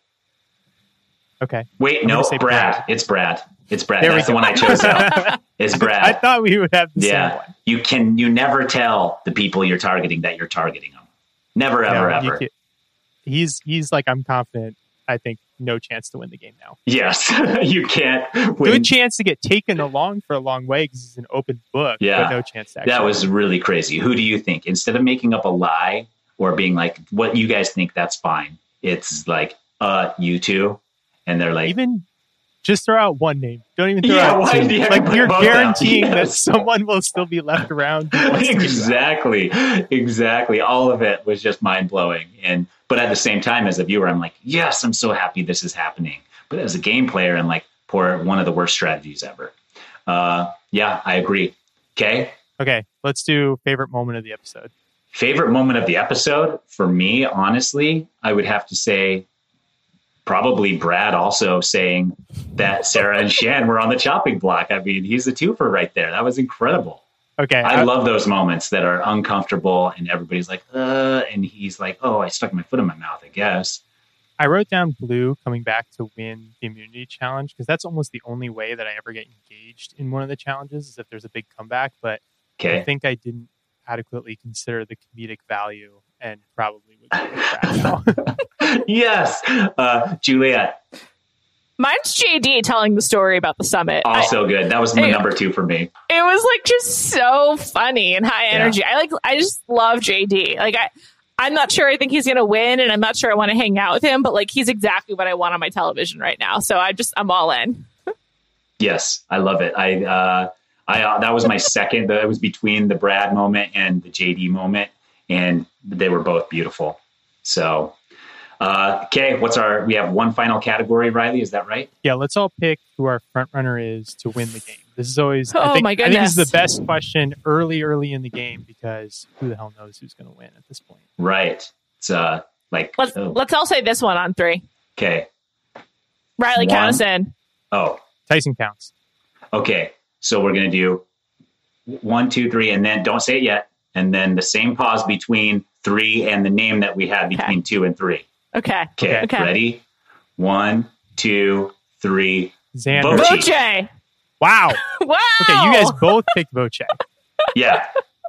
Okay. Wait, I'm no, gonna say Brad. Brad. It's Brad. It's Brad. There we That's the go. one I chose out. It's Brad. I thought we would have the same yeah, one. you can. You never tell the people you're targeting that you're targeting them. Never, ever, No, you ever. can't- He's he's like, I'm confident. I think no chance to win the game now. Yes, you can't win. Good chance to get taken along for a long way because it's an open book, Yeah. but no chance to actually That was win. really crazy. Who do you think? Instead of making up a lie or being like, what you guys think, that's fine. It's like, uh, you two. And they're like, Even just throw out one name. Don't even throw Yeah, out why two. do you have Like to you're put both out? guaranteeing that Yes. someone will still be left around. who wants to do that. exactly, exactly. All of it was just mind blowing. And, but at the same time, as a viewer, I'm like, yes, I'm so happy this is happening. But as a game player, I'm like, poor, one of the worst strategies ever. Uh, yeah, I agree. Okay. Okay, let's do favorite moment of the episode. Favorite moment of the episode for me, honestly, I would have to say probably Brad also saying that Sarah and Shan were on the chopping block. I mean, he's a twofer right there. That was incredible. Okay, I I- love those moments that are uncomfortable and everybody's like, uh, and he's like, oh, I stuck my foot in my mouth, I guess. I wrote down Blue coming back to win the immunity challenge because that's almost the only way that I ever get engaged in one of the challenges is if there's a big comeback. But I Okay. think I didn't adequately consider the comedic value and probably would go with Brad now. yes. Uh, Juliet, Mine's J D telling the story about the summit. I- also good. That was my Hey. number two for me. it was like just so funny and high energy. I like I just love J D. Like I I'm not sure I think he's gonna win and I'm not sure I want to hang out with him, but like he's exactly what I want on my television right now. So I just I'm all in. Yes, I love it. I, uh, I, uh, that was my second, that was between the Brad moment and the J D moment. And they were both beautiful. So, uh, okay. What's our, we have one final category, Riley. Is that right? Yeah, let's all pick who our front runner is to win the game. This is always, I Oh, think, my I think this is goodness. the best question early, early in the game because who the hell knows who's going to win at this point. Right. It's, uh, like, Let's oh, let's all say this one on three. okay. Riley, One. count us in. Oh, Tyson counts. okay. So we're going to do one, two, three, and then don't say it yet. And then the same pause between three and the name that we had between Okay. two and three. Okay. Okay. Okay. Ready? One, two, three. Xander. Vote. Voce. Wow. Wow. Okay, you guys both picked Voce. Yeah.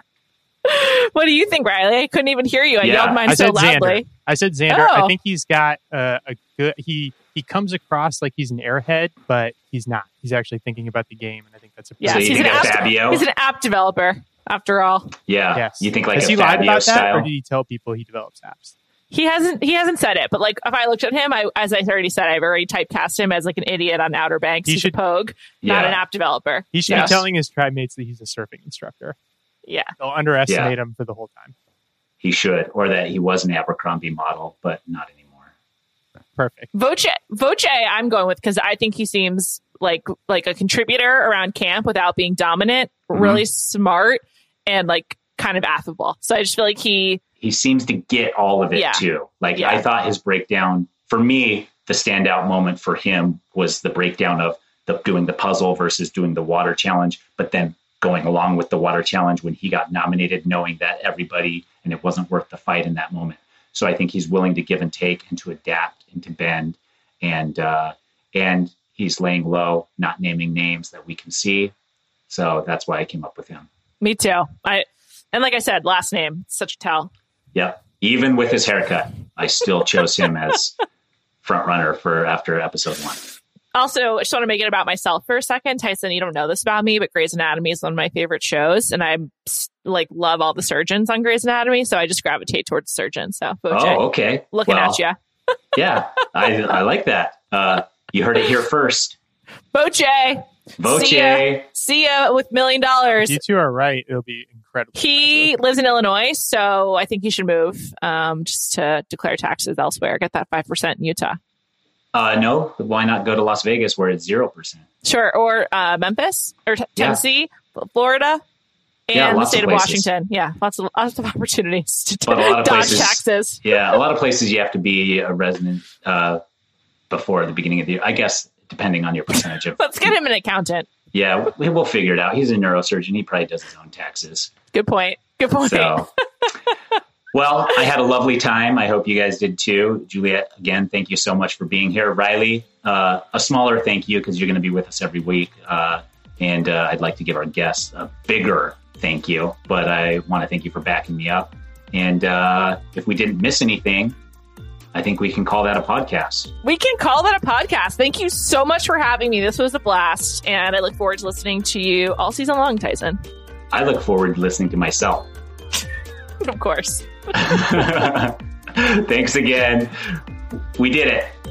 What do you think, Riley? I couldn't even hear you. I Yeah. yelled mine I so said loudly. Xander. I said Xander. Oh. I think he's got uh, a good. He he comes across like he's an airhead, but he's not. He's actually thinking about the game, and I think that's a Yes, So you he's think an that's app- Fabio? He's an app developer, after all. Yeah. yes. You think like Has a he lied Fabio about that, style? or did he tell people he develops apps? He hasn't he hasn't said it, but like if I looked at him, I as I already said, I've already typecast him as like an idiot on Outer Banks. He He's should- a pogue, not Yeah. an app developer. He should Yes. be telling his tribe mates that he's a surfing instructor. Yeah. They'll underestimate him for the whole time. He should, or that he was an Abercrombie model, but not anymore. Perfect. Voce, Voce, I'm going with because I think he seems like like a contributor around camp without being dominant, Mhm. really smart, and like kind of affable. So I just feel like he, He seems to get all of it Yeah. too. Like Yeah. I thought his breakdown, for me, the standout moment for him was the breakdown of the doing the puzzle versus doing the water challenge, but then going along with the water challenge when he got nominated, knowing that everybody and it wasn't worth the fight in that moment. So I think he's willing to give and take and to adapt and to bend, and uh, and he's laying low, not naming names that we can see. So that's why I came up with him. me too. I and like I said, last name, such a tell. Yep. Even with his haircut, I still chose him as front runner for after episode one. Also, I just want to make it about myself for a second. Tyson, you don't know this about me, but Grey's Anatomy is one of my favorite shows, and I like love all the surgeons on Grey's Anatomy, so I just gravitate towards surgeons. So, Voce, Oh, okay. looking Well, at you, Yeah, I, I like that. Uh, you heard it here first. Voce. Voce. See ya. See ya with million dollars. If you two are right, it'll be incredible. He lives in Illinois, so I think he should move um, just to declare taxes elsewhere. Get that five percent in Utah. Uh, no, why not go to Las Vegas where it's zero percent? Sure. Or uh, Memphis or t- Yeah. Tennessee, Florida, and Yeah, the lots state of of, places. Washington. Yeah, lots of lots of opportunities to But a lot of dodge places- taxes. Yeah, a lot of places you have to be a resident uh, before the beginning of the year. I guess depending on your percentage of. Let's get him an accountant. Yeah, we- we'll figure it out. He's a neurosurgeon. He probably does his own taxes. Good point. Good point. So, well, I had a lovely time. I hope you guys did too. Juliet, again, thank you so much for being here. Riley, uh, a smaller thank you because you're going to be with us every week. Uh, and uh, I'd like to give our guests a bigger thank you, but I want to thank you for backing me up. And uh, if we didn't miss anything, I think we can call that a podcast. We can call that a podcast. Thank you so much for having me. This was a blast, and I look forward to listening to you all season long, Tyson. I look forward to listening to myself. Of course. Thanks again. We did it.